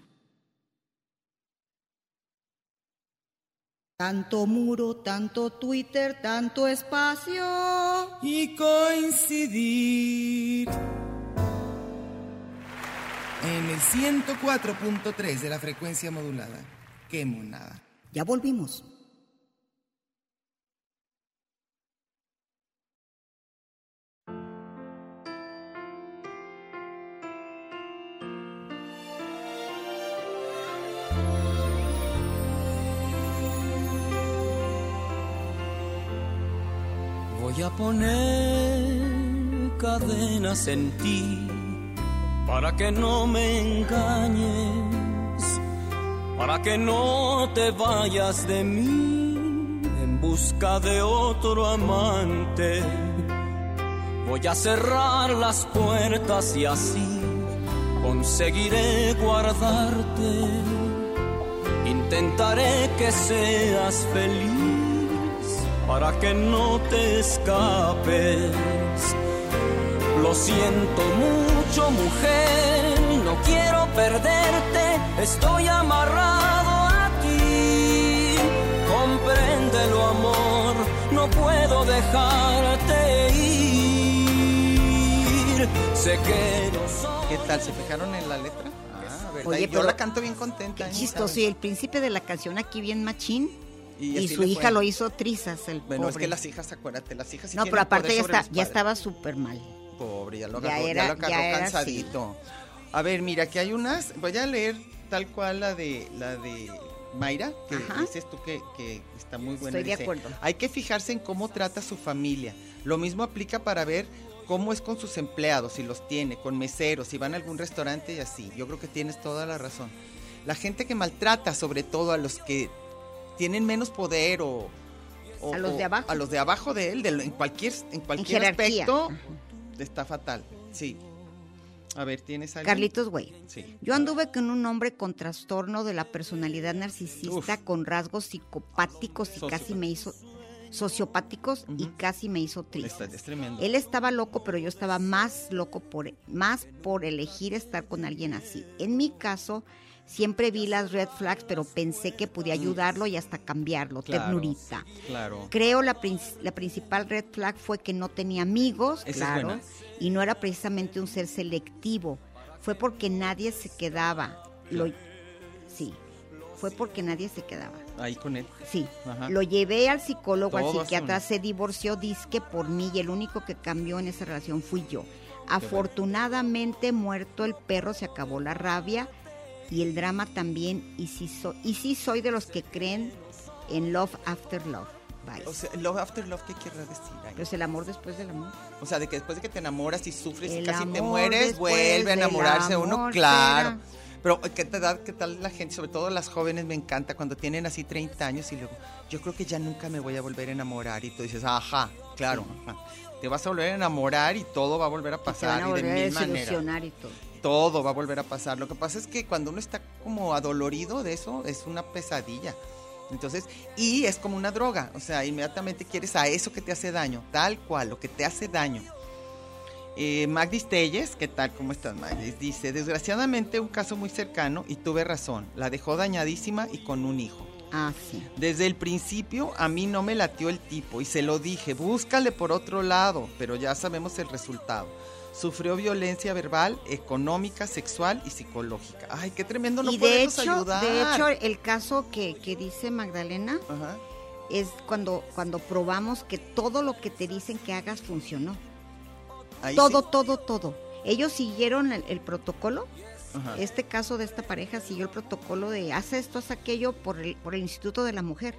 Tanto muro, tanto Twitter, tanto espacio. Y coincidir en el ciento cuatro punto tres de la frecuencia modulada. ¡Qué monada! Ya volvimos. Voy a poner cadenas en ti para que no me engañes, para que no te vayas de mí en busca de otro amante. Voy a cerrar las puertas y así conseguiré guardarte. Intentaré que seas feliz para que no te escapes. Lo siento mucho, mujer, no quiero perderte, estoy amarrado a ti. Compréndelo, amor, no puedo dejarte ir. Sé que no soy... ¿Qué tal? ¿Se fijaron en la letra? Ah, ¿verdad? Oye, Yo pero la canto bien contenta. Qué ¿eh? chistoso, ¿Sabes? y el príncipe de la canción aquí bien machín. Y, Y así su le hija fue. lo hizo trizas, el Bueno, pobre. es que las hijas, acuérdate, las hijas sí No, tienen pero aparte poder ya, sobre está, los ya padres. estaba súper mal. Pobre, ya lo Ya agarró, ya, era- lo agarró ya era cansadito. A ver, mira, aquí hay unas, voy a leer tal cual la de la de Mayra, que Ajá. dices tú que, que está muy buena. Estoy de Dice, acuerdo. hay que fijarse en cómo trata a su familia. Lo mismo aplica para ver cómo es con sus empleados, si los tiene, con meseros, si van a algún restaurante y así. Yo creo que tienes toda la razón. La gente que maltrata, sobre todo a los que tienen menos poder o... o- A los de o abajo. A los de abajo de él, de lo- en cualquier, en cualquier jerarquía. aspecto, Ajá. está fatal. Sí. A ver, ¿tienes algo? Carlitos, güey. Sí. Yo anduve con un hombre con trastorno de la personalidad narcisista, Uf. con rasgos psicopáticos y Sociopáticos. casi me hizo sociopáticos y Ujú. casi me hizo triste. Está, es tremendo. Él estaba loco, pero yo estaba más loco por más por elegir estar con alguien así. En mi caso, siempre vi las red flags, pero pensé que podía ayudarlo y hasta cambiarlo, Claro, ternurita. Claro. Creo la, prin- la principal red flag fue que no tenía amigos, Esa es claro, buena. y no era precisamente un ser selectivo. Fue porque nadie se quedaba. Lo, sí, fue porque nadie se quedaba. Ahí con él. Sí, Ajá. lo llevé al psicólogo, Todo al hace psiquiatra, una- se divorció, dizque por mí, y el único que cambió en esa relación fui yo. Afortunadamente, muerto el perro, se acabó la rabia y el drama también, y sí, so- y sí soy de los que creen en love after love. Bye. O sea, love after love, ¿qué querrá decir? Ay, Pero es el amor después del amor. O sea, de que después de que te enamoras y sufres y El casi te amor mueres, después vuelve a del enamorarse uno, amor, claro. será. Pero ¿qué tal, qué tal la gente, sobre todo las jóvenes, me encanta cuando tienen así treinta años y luego, yo creo que ya nunca me voy a volver a enamorar, y tú dices, ajá, claro, ajá. Te vas a volver a enamorar y todo va a volver a Y te van pasar a y volver a de mil maneras. desilusionar y todo. Todo va a volver a pasar. Lo que pasa es que cuando uno está como adolorido de eso, es una pesadilla. Entonces, y es como una droga, o sea, inmediatamente quieres a eso que te hace daño, tal cual, lo que te hace daño. Eh, Magdis Telles, ¿qué tal? ¿Cómo estás, Magdis? Dice, desgraciadamente un caso muy cercano y tuve razón, la dejó dañadísima y con un hijo. Ah, sí. Desde el principio a mí no me latió el tipo y se lo dije, búscale por otro lado, pero ya sabemos el resultado. Sufrió violencia verbal, económica, sexual y psicológica. Ay, qué tremendo, no y de podemos hecho, ayudar. de hecho, el caso que, que dice Magdalena Ajá. es cuando, cuando probamos que todo lo que te dicen que hagas funcionó. Ahí todo, sí. todo, todo. Ellos siguieron el, el protocolo. Ajá. Este caso de esta pareja siguió el protocolo de haz esto, haz aquello por el, por el Instituto de la Mujer.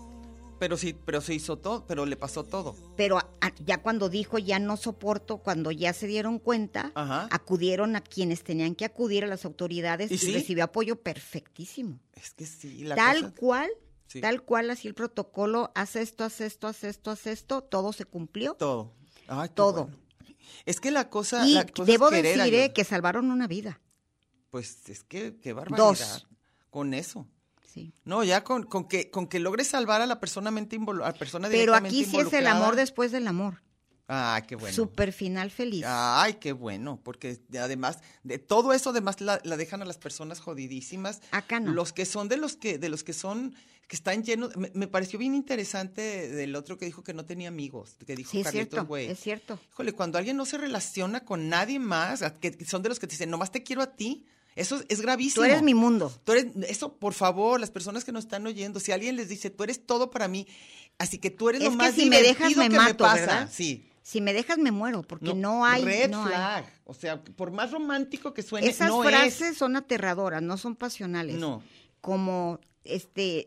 Pero sí, pero se hizo todo, pero le pasó todo. Pero a, a, ya cuando dijo ya no soporto, cuando ya se dieron cuenta, Ajá. acudieron a quienes tenían que acudir, a las autoridades, ¿Y y, sí? recibió apoyo perfectísimo. Es que sí, la Tal cosa... cual, Sí. tal cual así el protocolo, haz esto, haz esto, haz esto, haz esto, todo se cumplió. Todo. Ay, qué Todo. bueno. Es que la cosa, Y la cosa debo es querer decir eh, ayudar. que salvaron una vida. Pues es que qué barbaridad. Dos. Con eso. Sí. No, ya con, con que con que logres salvar a la persona mente involu- a la persona Pero directamente aquí sí es el involucrada. amor después del amor. Ah, qué bueno. Super final feliz. Ay, qué bueno, porque además de todo eso, además la, la dejan a las personas jodidísimas. Acá no. Los que son de los que, de los que son, que están llenos. Me, me pareció bien interesante del otro que dijo que no tenía amigos, que dijo Sí, es Carlitos cierto, Güey. es cierto. Híjole, cuando alguien no se relaciona con nadie más, a- que son de los que te dicen, nomás te quiero a ti, eso es, es gravísimo. Tú eres mi mundo. Tú eres, eso, por favor, las personas que nos están oyendo, si alguien les dice, tú eres todo para mí, así que tú eres Es lo que más si me dejas divertido me que mato, me pasa. ¿verdad? Sí. Si me dejas me muero, porque no, hay. Red no hay. flag. O sea, por más romántico que suene, Esas no frases son aterradoras, no son pasionales. es. No. Como, este,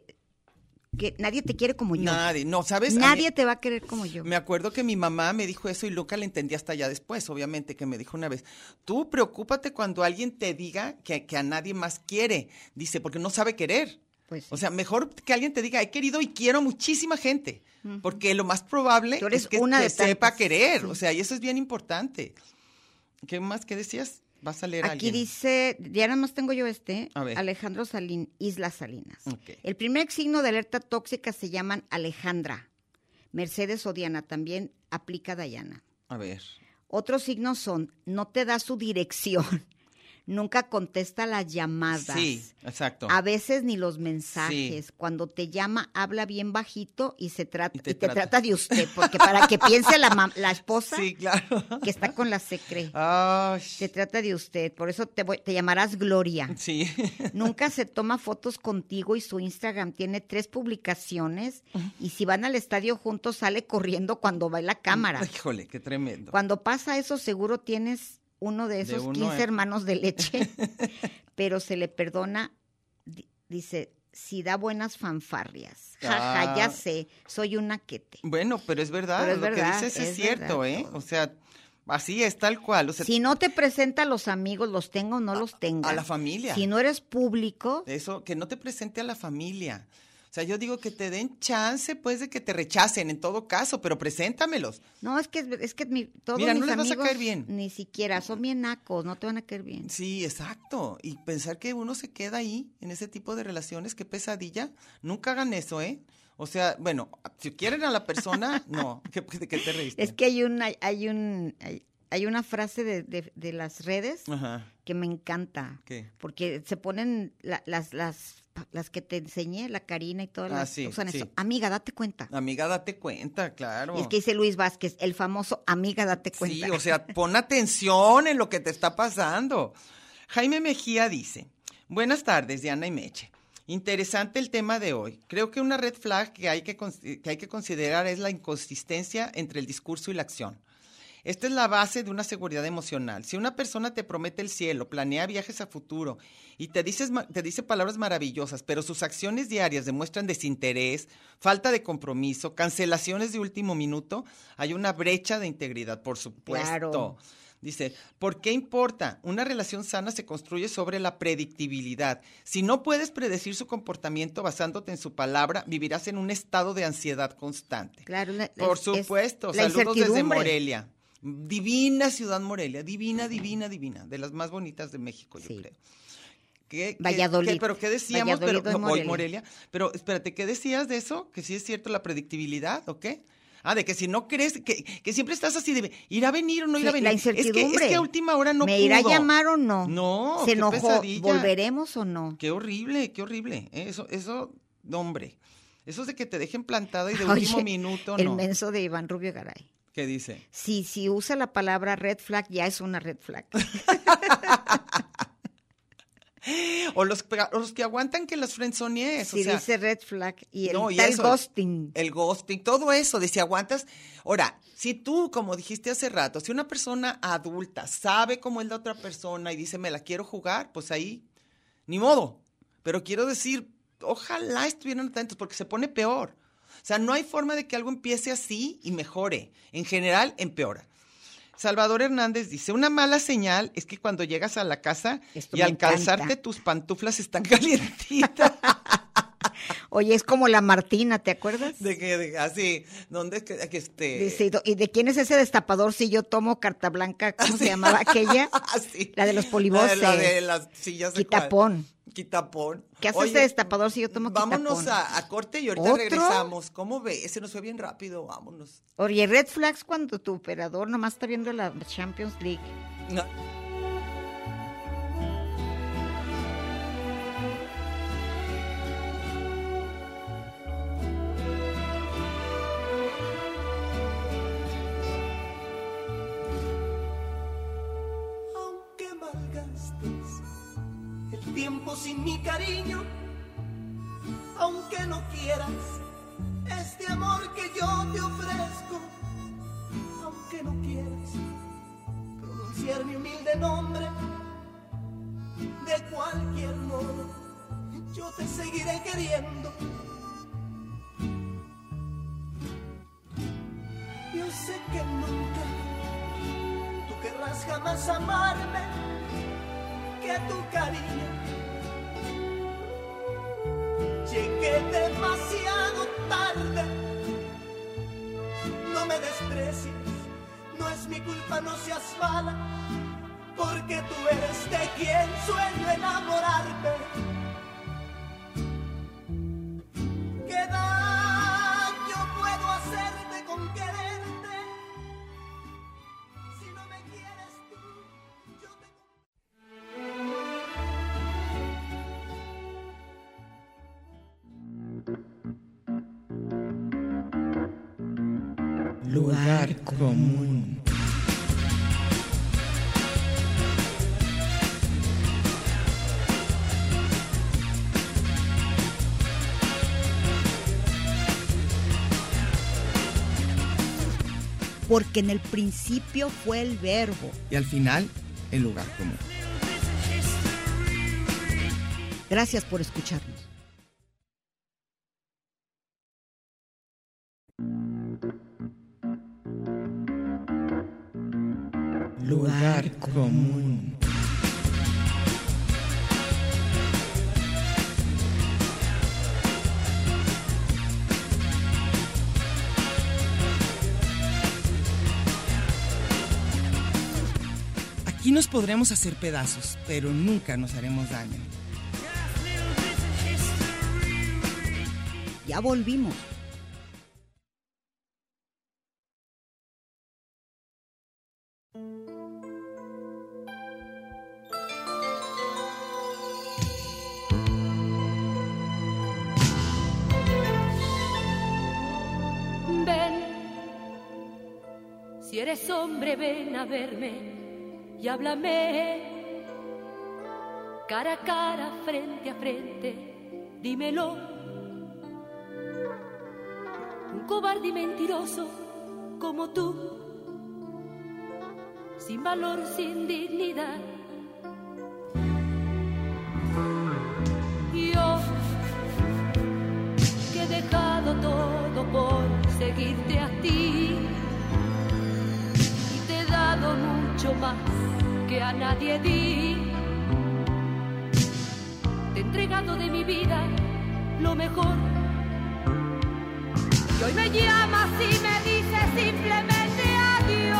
que nadie te quiere como yo. Nadie. No, ¿sabes? A Nadie mí- te va a querer como yo. Me acuerdo que mi mamá me dijo eso y nunca le entendí hasta allá después, obviamente, que me dijo una vez, tú preocúpate cuando alguien te diga que, que a nadie más quiere. Dice, porque no sabe querer. Pues sí. O sea, mejor que alguien te diga, he querido y quiero muchísima gente, porque lo más probable Tú eres es que una te de sepa tantas, querer. sí. O sea, y eso es bien importante. ¿Qué más? ¿Qué decías? Vas a leer a Aquí alguien. dice, ya nada más tengo yo este, A ver. Alejandro Salín, Islas Salinas. Ok. El primer signo de alerta tóxica se llaman Alejandra. Mercedes o Diana, también aplica Dayana. A ver. Otros signos son, no te da su dirección, nunca contesta las llamadas. Sí, exacto. A veces ni los mensajes. Sí. Cuando te llama, habla bien bajito y se trata Y y te te, trata. trata de usted, porque para que piense la, mam- la esposa Sí, claro. que está con la secre. Ay, Se trata de usted, por eso te, voy- te llamarás Gloria. sí. Nunca se toma fotos contigo y su Instagram tiene tres publicaciones y si van al estadio juntos sale corriendo cuando va en la cámara. Híjole, qué tremendo. Cuando pasa eso seguro tienes uno de esos uno, quince eh. hermanos de leche, pero se le perdona, di- dice, si da buenas fanfarrias. Jaja, Ah. ya sé, soy una quete. Bueno, pero es verdad, Pero es lo verdad, que dices es, es cierto, verdad ¿eh? todo. O sea, así es tal cual. O sea, Si no te presenta a los amigos, los tenga o no los tenga. a la familia. Si no eres público, Eso, que no te presente a la familia. O sea, yo digo que te den chance, pues, de que te rechacen en todo caso, pero preséntamelos. no, es que es que mi, todos Mira, no mis les vas a amigos caer bien. ni siquiera son bien nacos, no te van a caer bien. Sí, exacto. Y pensar que uno se queda ahí, en ese tipo de relaciones, qué pesadilla. Nunca hagan eso, ¿eh? O sea, bueno, si quieren a la persona, no. ¿Qué, ¿De qué te reíste? Es que hay una, hay un, hay, hay una frase de, de, de las redes Ajá. que me encanta. ¿Qué? Porque se ponen la- las, las, las que te enseñé, la Karina y todas Ah, las sí, usan sí. eso. Amiga, date cuenta. Amiga, date cuenta, claro. Y es que dice Luis Vázquez, el famoso amiga, date cuenta. Sí, o sea, pon atención en lo que te está pasando. Jaime Mejía dice, buenas tardes, Diana y Meche. Interesante el tema de hoy. Creo que una red flag que hay que, cons- que hay que considerar es la inconsistencia entre el discurso y la acción. Esta es la base de una seguridad emocional. Si una persona te promete el cielo, planea viajes a futuro y te, dices, ma- te dice palabras maravillosas, pero sus acciones diarias demuestran desinterés, falta de compromiso, cancelaciones de último minuto, hay una brecha de integridad, por supuesto. Claro. Dice, ¿por qué importa? Una relación sana se construye sobre la predictibilidad. Si no puedes predecir su comportamiento basándote en su palabra, vivirás en un estado de ansiedad constante. Claro, la- Por es- supuesto, es la saludos desde incertidumbre. Morelia. Divina ciudad Morelia, divina, divina, divina, de las más bonitas de México, yo Sí. creo. ¿Qué, qué- Valladolid. qué- pero qué decíamos, Valladolid pero o no, hoy Morelia. Morelia, pero espérate, ¿qué decías de eso? Que sí es cierto la predictibilidad, ¿o qué? Ah, de que si no crees, que, que siempre estás así de, ¿irá a venir o no irá a Sí, venir? la Es que, incertidumbre. es que a última hora no ¿Me pudo. irá a llamar o no? No, ¿Se qué enojó? pesadilla. ¿Volveremos o no? Qué horrible, qué horrible. Eso, eso no, hombre. Esos de que te dejen plantada y de Oye, último minuto, el no. menso de Iván Rubio Garay. ¿Qué dice? Si, si usa la palabra red flag, ya es una red flag. O los, o los que aguantan que las frenzonees. Si o sea, dice red flag y el no, y tal eso, ghosting. El ghosting, todo eso, de si aguantas. Ahora, si tú, como dijiste hace rato, si una persona adulta sabe cómo es la otra persona y dice, me la quiero jugar, pues ahí, ni modo. Pero quiero decir, ojalá estuvieran atentos porque se pone peor. O sea, no hay forma de que algo empiece así y mejore. En general, empeora. Salvador Hernández dice, una mala señal es que cuando llegas a la casa Esto y me al calzarte encanta. tus pantuflas están calientitas. Oye, es como la Martina, ¿te acuerdas? De que, de- así, ¿dónde es que, que este? Dice, ¿y de quién es ese destapador si yo tomo carta blanca? ¿Cómo se llamaba aquella? Así. La de los polivoces. La de las sillas de Quitapón. Quitapón. ¿Qué hace Oye, ese destapador si yo tomo vámonos quitapón? a, a corte y ahorita ¿Otro? regresamos. ¿Cómo ves? Se nos fue bien rápido, vámonos. Oye, red flags cuando tu operador nomás está viendo la Champions League. No. Aunque malgastes el tiempo sin mi cariño, aunque no quieras este amor que yo te ofrezco, aunque no quieras pronunciar mi humilde nombre, de cualquier modo yo te seguiré queriendo. Yo sé que nunca tú querrás jamás amarme, que tu cariño llegué demasiado tarde. No me desprecies, no es mi culpa, no seas mala, porque tú eres de quien sueño enamorarme. ¿Qué daño puedo hacerte con quererte? Si no me quieres tú, yo te... Lugar común. Porque en el principio fue el verbo. Y al final, el lugar común. Gracias por escucharnos. Lugar común. Aquí nos podremos hacer pedazos, pero nunca nos haremos daño. Ya volvimos. Ven, si eres hombre, ven a verme y háblame cara a cara, frente a frente, dímelo. Un cobarde y mentiroso como tú, sin valor, sin dignidad. Yo, que he dejado todo por seguirte a ti y te he dado mucho más que a nadie di. Te he entregado de mi vida lo mejor y hoy me llamas y me dices simplemente adiós.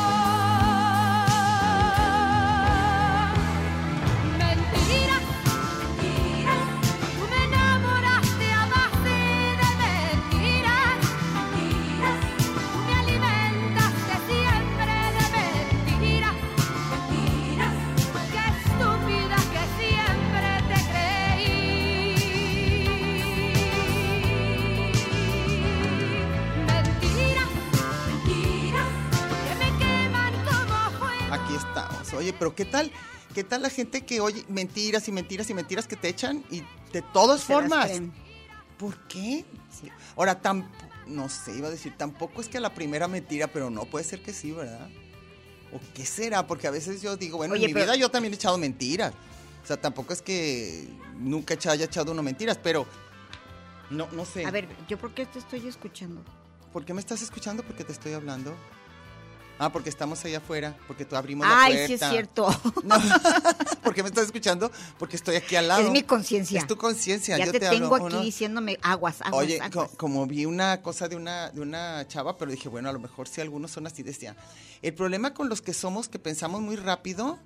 Mentiras, mentiras, tú me enamoraste a base de mentiras, mentiras, tú me alimentaste siempre de mentiras, mentiras, qué estúpida que siempre te creí. Oye, pero ¿qué tal? ¿Qué tal la gente que oye mentiras y mentiras y mentiras que te echan y de todas Se las formas? creen. ¿Por qué? Sí. Ahora, tam, no sé, iba a decir, tampoco es que a la primera mentira, pero no, puede ser que sí, ¿verdad? ¿O qué será? Porque a veces yo digo, bueno, Oye, en mi pero- vida yo también he echado mentiras. O sea, tampoco es que nunca he echado- haya echado uno mentiras, pero no, no sé. A ver, ¿yo por qué te estoy escuchando? ¿Por qué me estás escuchando? Porque te estoy hablando. Ah, porque estamos allá afuera, porque tú abrimos la Ay, puerta. sí es cierto. No. ¿Por qué me estás escuchando? Porque estoy aquí al lado. Es mi conciencia. Es tu conciencia. Ya yo te, te tengo hablo, ¿o aquí no? diciéndome aguas, aguas, Oye, aguas. co- como vi una cosa de una, de una chava, pero dije, bueno, a lo mejor si algunos son así, decía. El problema con los que somos, que pensamos muy rápido,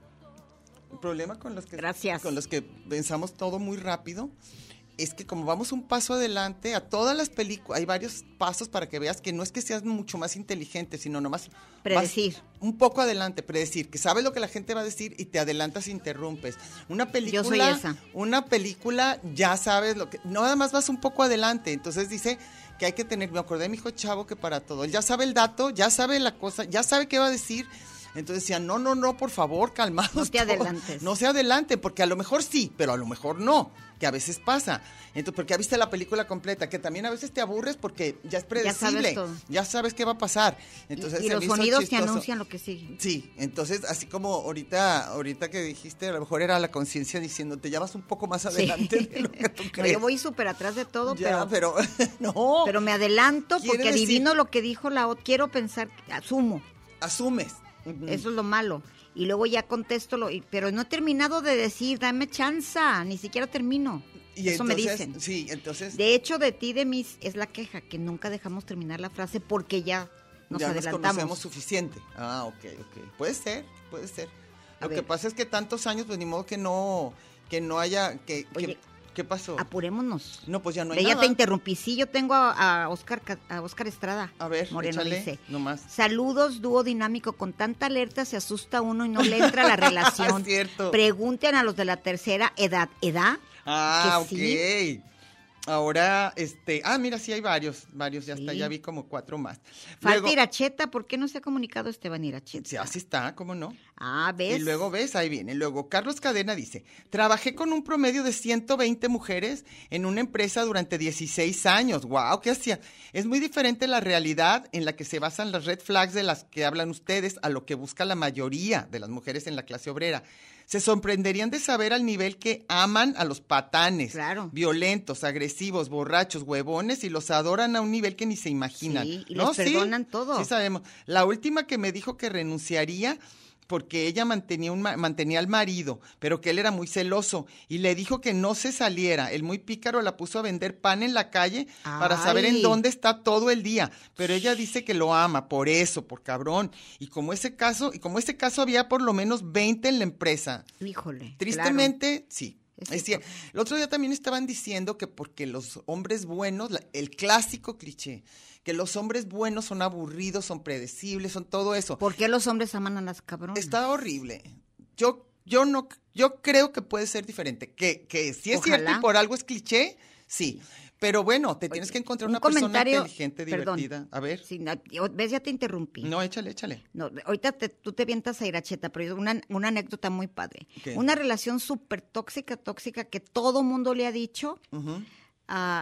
el problema con los que, Gracias. con los que pensamos todo muy rápido, es que como vamos un paso adelante a todas las películas, hay varios pasos para que veas que no es que seas mucho más inteligente, sino nomás vas Predecir. un poco adelante, predecir, que sabes lo que la gente va a decir y te adelantas e interrumpes. Una película, Yo soy esa. una película ya sabes lo que, no, nada más vas un poco adelante, entonces dice que hay que tener, me acordé de mi hijo Chavo que para todo, él ya sabe el dato, ya sabe la cosa, ya sabe qué va a decir. Entonces decía, no, no, no, por favor, calmados. No te todos. adelantes. No se adelante, porque a lo mejor sí, pero a lo mejor no, que a veces pasa. Entonces, porque ya viste la película completa, que también a veces te aburres porque ya es predecible. sabes todo. Ya sabes qué va a pasar. Entonces, y y se los me hizo sonidos te chistoso. anuncian lo que sigue. Sí, entonces así como ahorita, ahorita que dijiste, a lo mejor era la conciencia diciéndote, ya vas un poco más adelante de lo que tú No, crees. yo voy súper atrás de todo, Ya, pero, pero, no, pero me adelanto Quiere porque decir- adivino lo que dijo la otra. Quiero pensar, asumo. asumes. Ujú. Eso es lo malo. Y luego ya contesto, lo, y- pero no he terminado de decir, dame chanza, ni siquiera termino. Y Eso me entonces, dicen. Sí, entonces De hecho, de ti, de mí, es la queja, que nunca dejamos terminar la frase porque ya nos ya nos adelantamos. conocemos suficiente. Ah, ok, ok. Puede ser, puede ser. A Lo que ver. pasa es que tantos años, pues ni modo que no, que no haya, que, que- Oye, ¿qué pasó? Apurémonos. No, pues ya no hay De ella nada. te interrumpí. Sí, yo tengo a, a Oscar Ca- a Oscar Estrada. A ver, Moreno échale, dice. nomás. Saludos, dúo dinámico. Con tanta alerta se asusta uno y no le entra la relación. Es cierto. Pregunten a los de la tercera edad. ¿Edad? Ah, que ok. sí. Ahora, este, ah, mira, sí hay varios, varios, ya está, Sí. ya vi como cuatro más. Falta Luego, Iracheta. ¿Por qué no se ha comunicado Esteban Iracheta? sí, así está, ¿cómo no? Ah, ¿ves? Y luego ves, ahí viene. Luego, Carlos Cadena dice, trabajé con un promedio de ciento veinte mujeres en una empresa durante dieciséis años. Wow, ¿qué hacía? Es muy diferente la realidad en la que se basan las red flags de las que hablan ustedes a lo que busca la mayoría de las mujeres en la clase obrera. Se sorprenderían de saber al nivel que aman a los patanes, Claro. violentos, agresivos, borrachos, huevones y los adoran a un nivel que ni se imaginan. Sí, y ¿No? les perdonan Sí, todo. Sí sabemos. La última que me dijo que renunciaría porque ella mantenía, un, ma- mantenía al marido, pero que él era muy celoso y le dijo que no se saliera. El muy pícaro la puso a vender pan en la calle para saber en Ay. dónde está todo el día, pero ella dice que lo ama, por eso, por cabrón. Y como ese caso, y como ese caso había por lo menos veinte en la empresa. Híjole. Tristemente, sí. Es Es cierto. cierto. El otro día también estaban diciendo que porque los hombres buenos, la- el clásico cliché, que los hombres buenos son aburridos, son predecibles, son todo eso. ¿Por qué los hombres aman a las cabronas? Está horrible. Yo, yo no, yo creo que puede ser diferente. Que, que si es Ojalá. cierto y por algo es cliché, sí. Pero bueno, te tienes Oye, que encontrar un una persona comentario- inteligente, perdón. divertida. A ver. Sí, no, yo- ¿ves? Ya te interrumpí. No, échale, échale. No, ahorita te- tú te vientas a Iracheta, pero yo- una, una anécdota muy padre. ¿Qué? Una relación súper tóxica, tóxica, que todo mundo le ha dicho Ujú. a,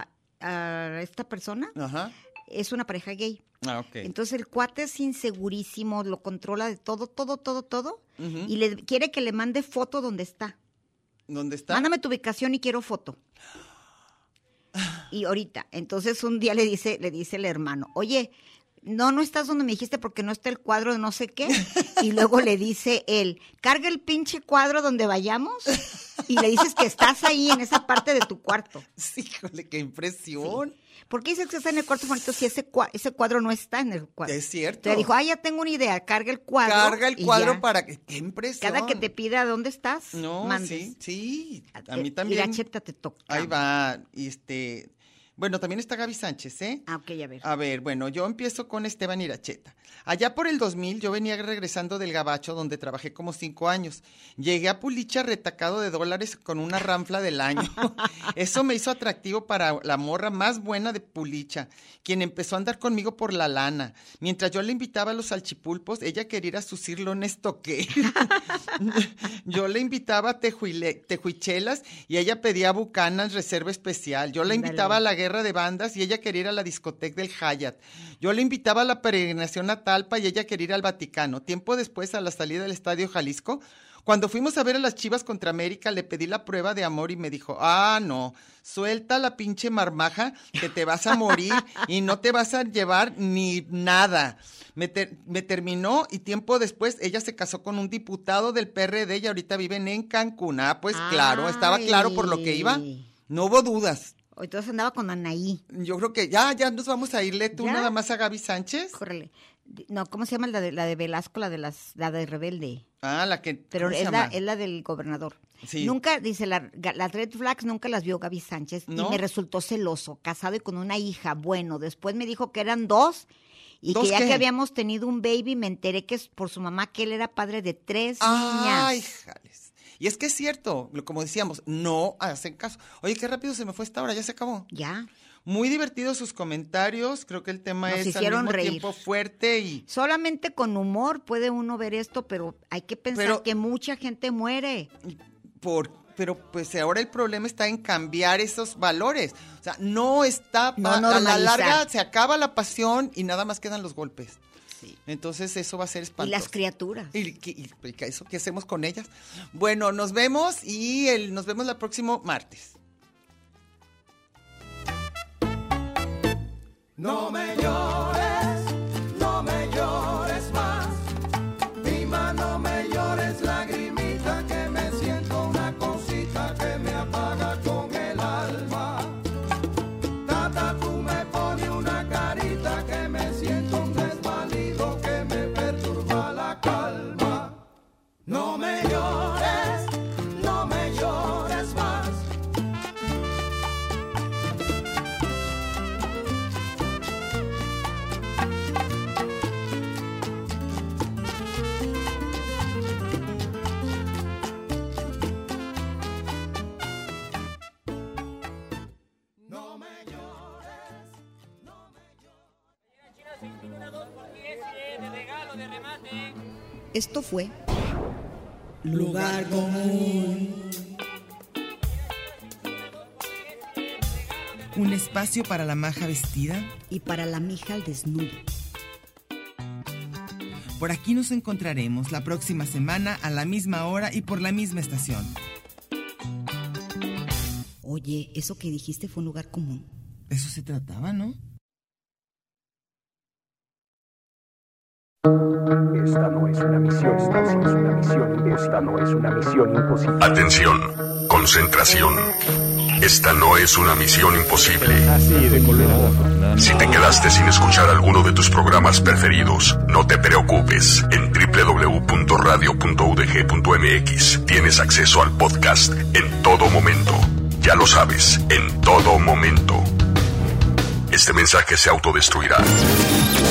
a esta persona, Ajá. es una pareja gay. Ah, ok. Entonces el cuate es insegurísimo, lo controla de todo, todo, todo, todo, Ujú. y le quiere que le mande foto donde está. ¿Dónde está? Mándame tu ubicación y quiero foto. Y ahorita, entonces un día le dice, le dice el hermano, oye, no, no estás donde me dijiste porque no está el cuadro de no sé qué. Y luego le dice él, carga el pinche cuadro donde vayamos y le dices que estás ahí en esa parte de tu cuarto. Sí, híjole, qué impresión. ¿Por qué dices que está en el cuarto bonito si ese, cua- ese cuadro no está en el cuadro? Es cierto. Entonces dijo, ah, ya tengo una idea, carga el cuadro. Carga el y cuadro ya. para que... ¡Qué impresión! Cada que te pida dónde estás, No, mandes. sí, sí. A Eh, mí también. Iracheta te toca. Ahí va, y este... Bueno, también está Gaby Sánchez, ¿eh? Ah, ok, a ver. A ver, bueno, yo empiezo con Esteban Iracheta. Allá por el dos mil yo venía regresando del Gabacho, donde trabajé como cinco años. Llegué a Pulicha retacado de dólares con una ranfla del año. Eso me hizo atractivo para la morra más buena de Pulicha, quien empezó a andar conmigo por la lana. Mientras yo le invitaba a los salchipulpos, ella quería ir a su Cirlón Estoque. Yo le invitaba a tejuile, tejuichelas y ella pedía bucanas reserva especial. Yo la invitaba a la guerra de bandas y ella quería ir a la discoteca del Hyatt. Yo le invitaba a la peregrinación a Talpa y ella quería ir al Vaticano. Tiempo después, a la salida del Estadio Jalisco, cuando fuimos a ver a las Chivas contra América, le pedí la prueba de amor y me dijo, ah, no, suelta la pinche marmaja que te vas a morir y no te vas a llevar ni nada. Me, ter- me terminó y tiempo después ella se casó con un diputado del P R D y ahorita viven en Cancún. Ah, pues claro, estaba claro por lo que iba. No hubo dudas. Entonces andaba con Anaí. Yo creo que ya, ya nos vamos a irle tú ¿Ya? nada más a Gaby Sánchez. Córrele. No, ¿cómo se llama la de, la de Velasco, la de las, la de Rebelde? Ah, la que... Pero ¿cómo se es la, llama? es la del gobernador. Sí. Nunca, dice, la, las red flags nunca las vio Gaby Sánchez. ¿No? Y me resultó celoso, casado y con una hija. Bueno, después me dijo que eran dos y ¿Dos que ya qué? que habíamos tenido un baby, me enteré que es por su mamá que él era padre de tres Ay, niñas. jales. Y es que es cierto, lo- como decíamos, no hacen caso. Oye, qué rápido se me fue esta hora, ya se acabó. Ya. Muy divertidos sus comentarios, creo que el tema Nos es al hicieron mismo reír. tiempo fuerte y... Solamente con humor puede uno ver esto, pero hay que pensar Pero- que mucha gente muere. Por, pero pues ahora el problema está en cambiar esos valores. O sea, no está... No pa- a la normalizar. larga se acaba la pasión y nada más quedan los golpes. Entonces eso va a ser Y espantoso. las criaturas. ¿Y, y- y eso qué hacemos con ellas? Bueno, nos vemos y el, nos vemos el próximo martes. No me llores, no me llores más. Prima, no me llores, lagrimita, que me siento una cosita que me apaga con el alma. Tata, tú me pones una carita que me siento un desvalido que me perturba la calma. No me llores, no me llores más. Esto fue Lugar común. Un espacio para la maja vestida. Y para la mija al desnudo. Por aquí nos encontraremos la próxima semana a la misma hora y por la misma estación. Oye, eso que dijiste fue un lugar común. Eso se trataba, ¿no? Esta no es una misión, esta sí es una misión, esta no es una misión imposible. Atención, concentración. Esta no es una misión imposible. Así de colorado. Si te quedaste sin escuchar alguno de tus programas preferidos, no te preocupes. En doble u doble u doble u punto radio punto u d g punto m x tienes acceso al podcast en todo momento. Ya lo sabes, en todo momento. Este mensaje se autodestruirá.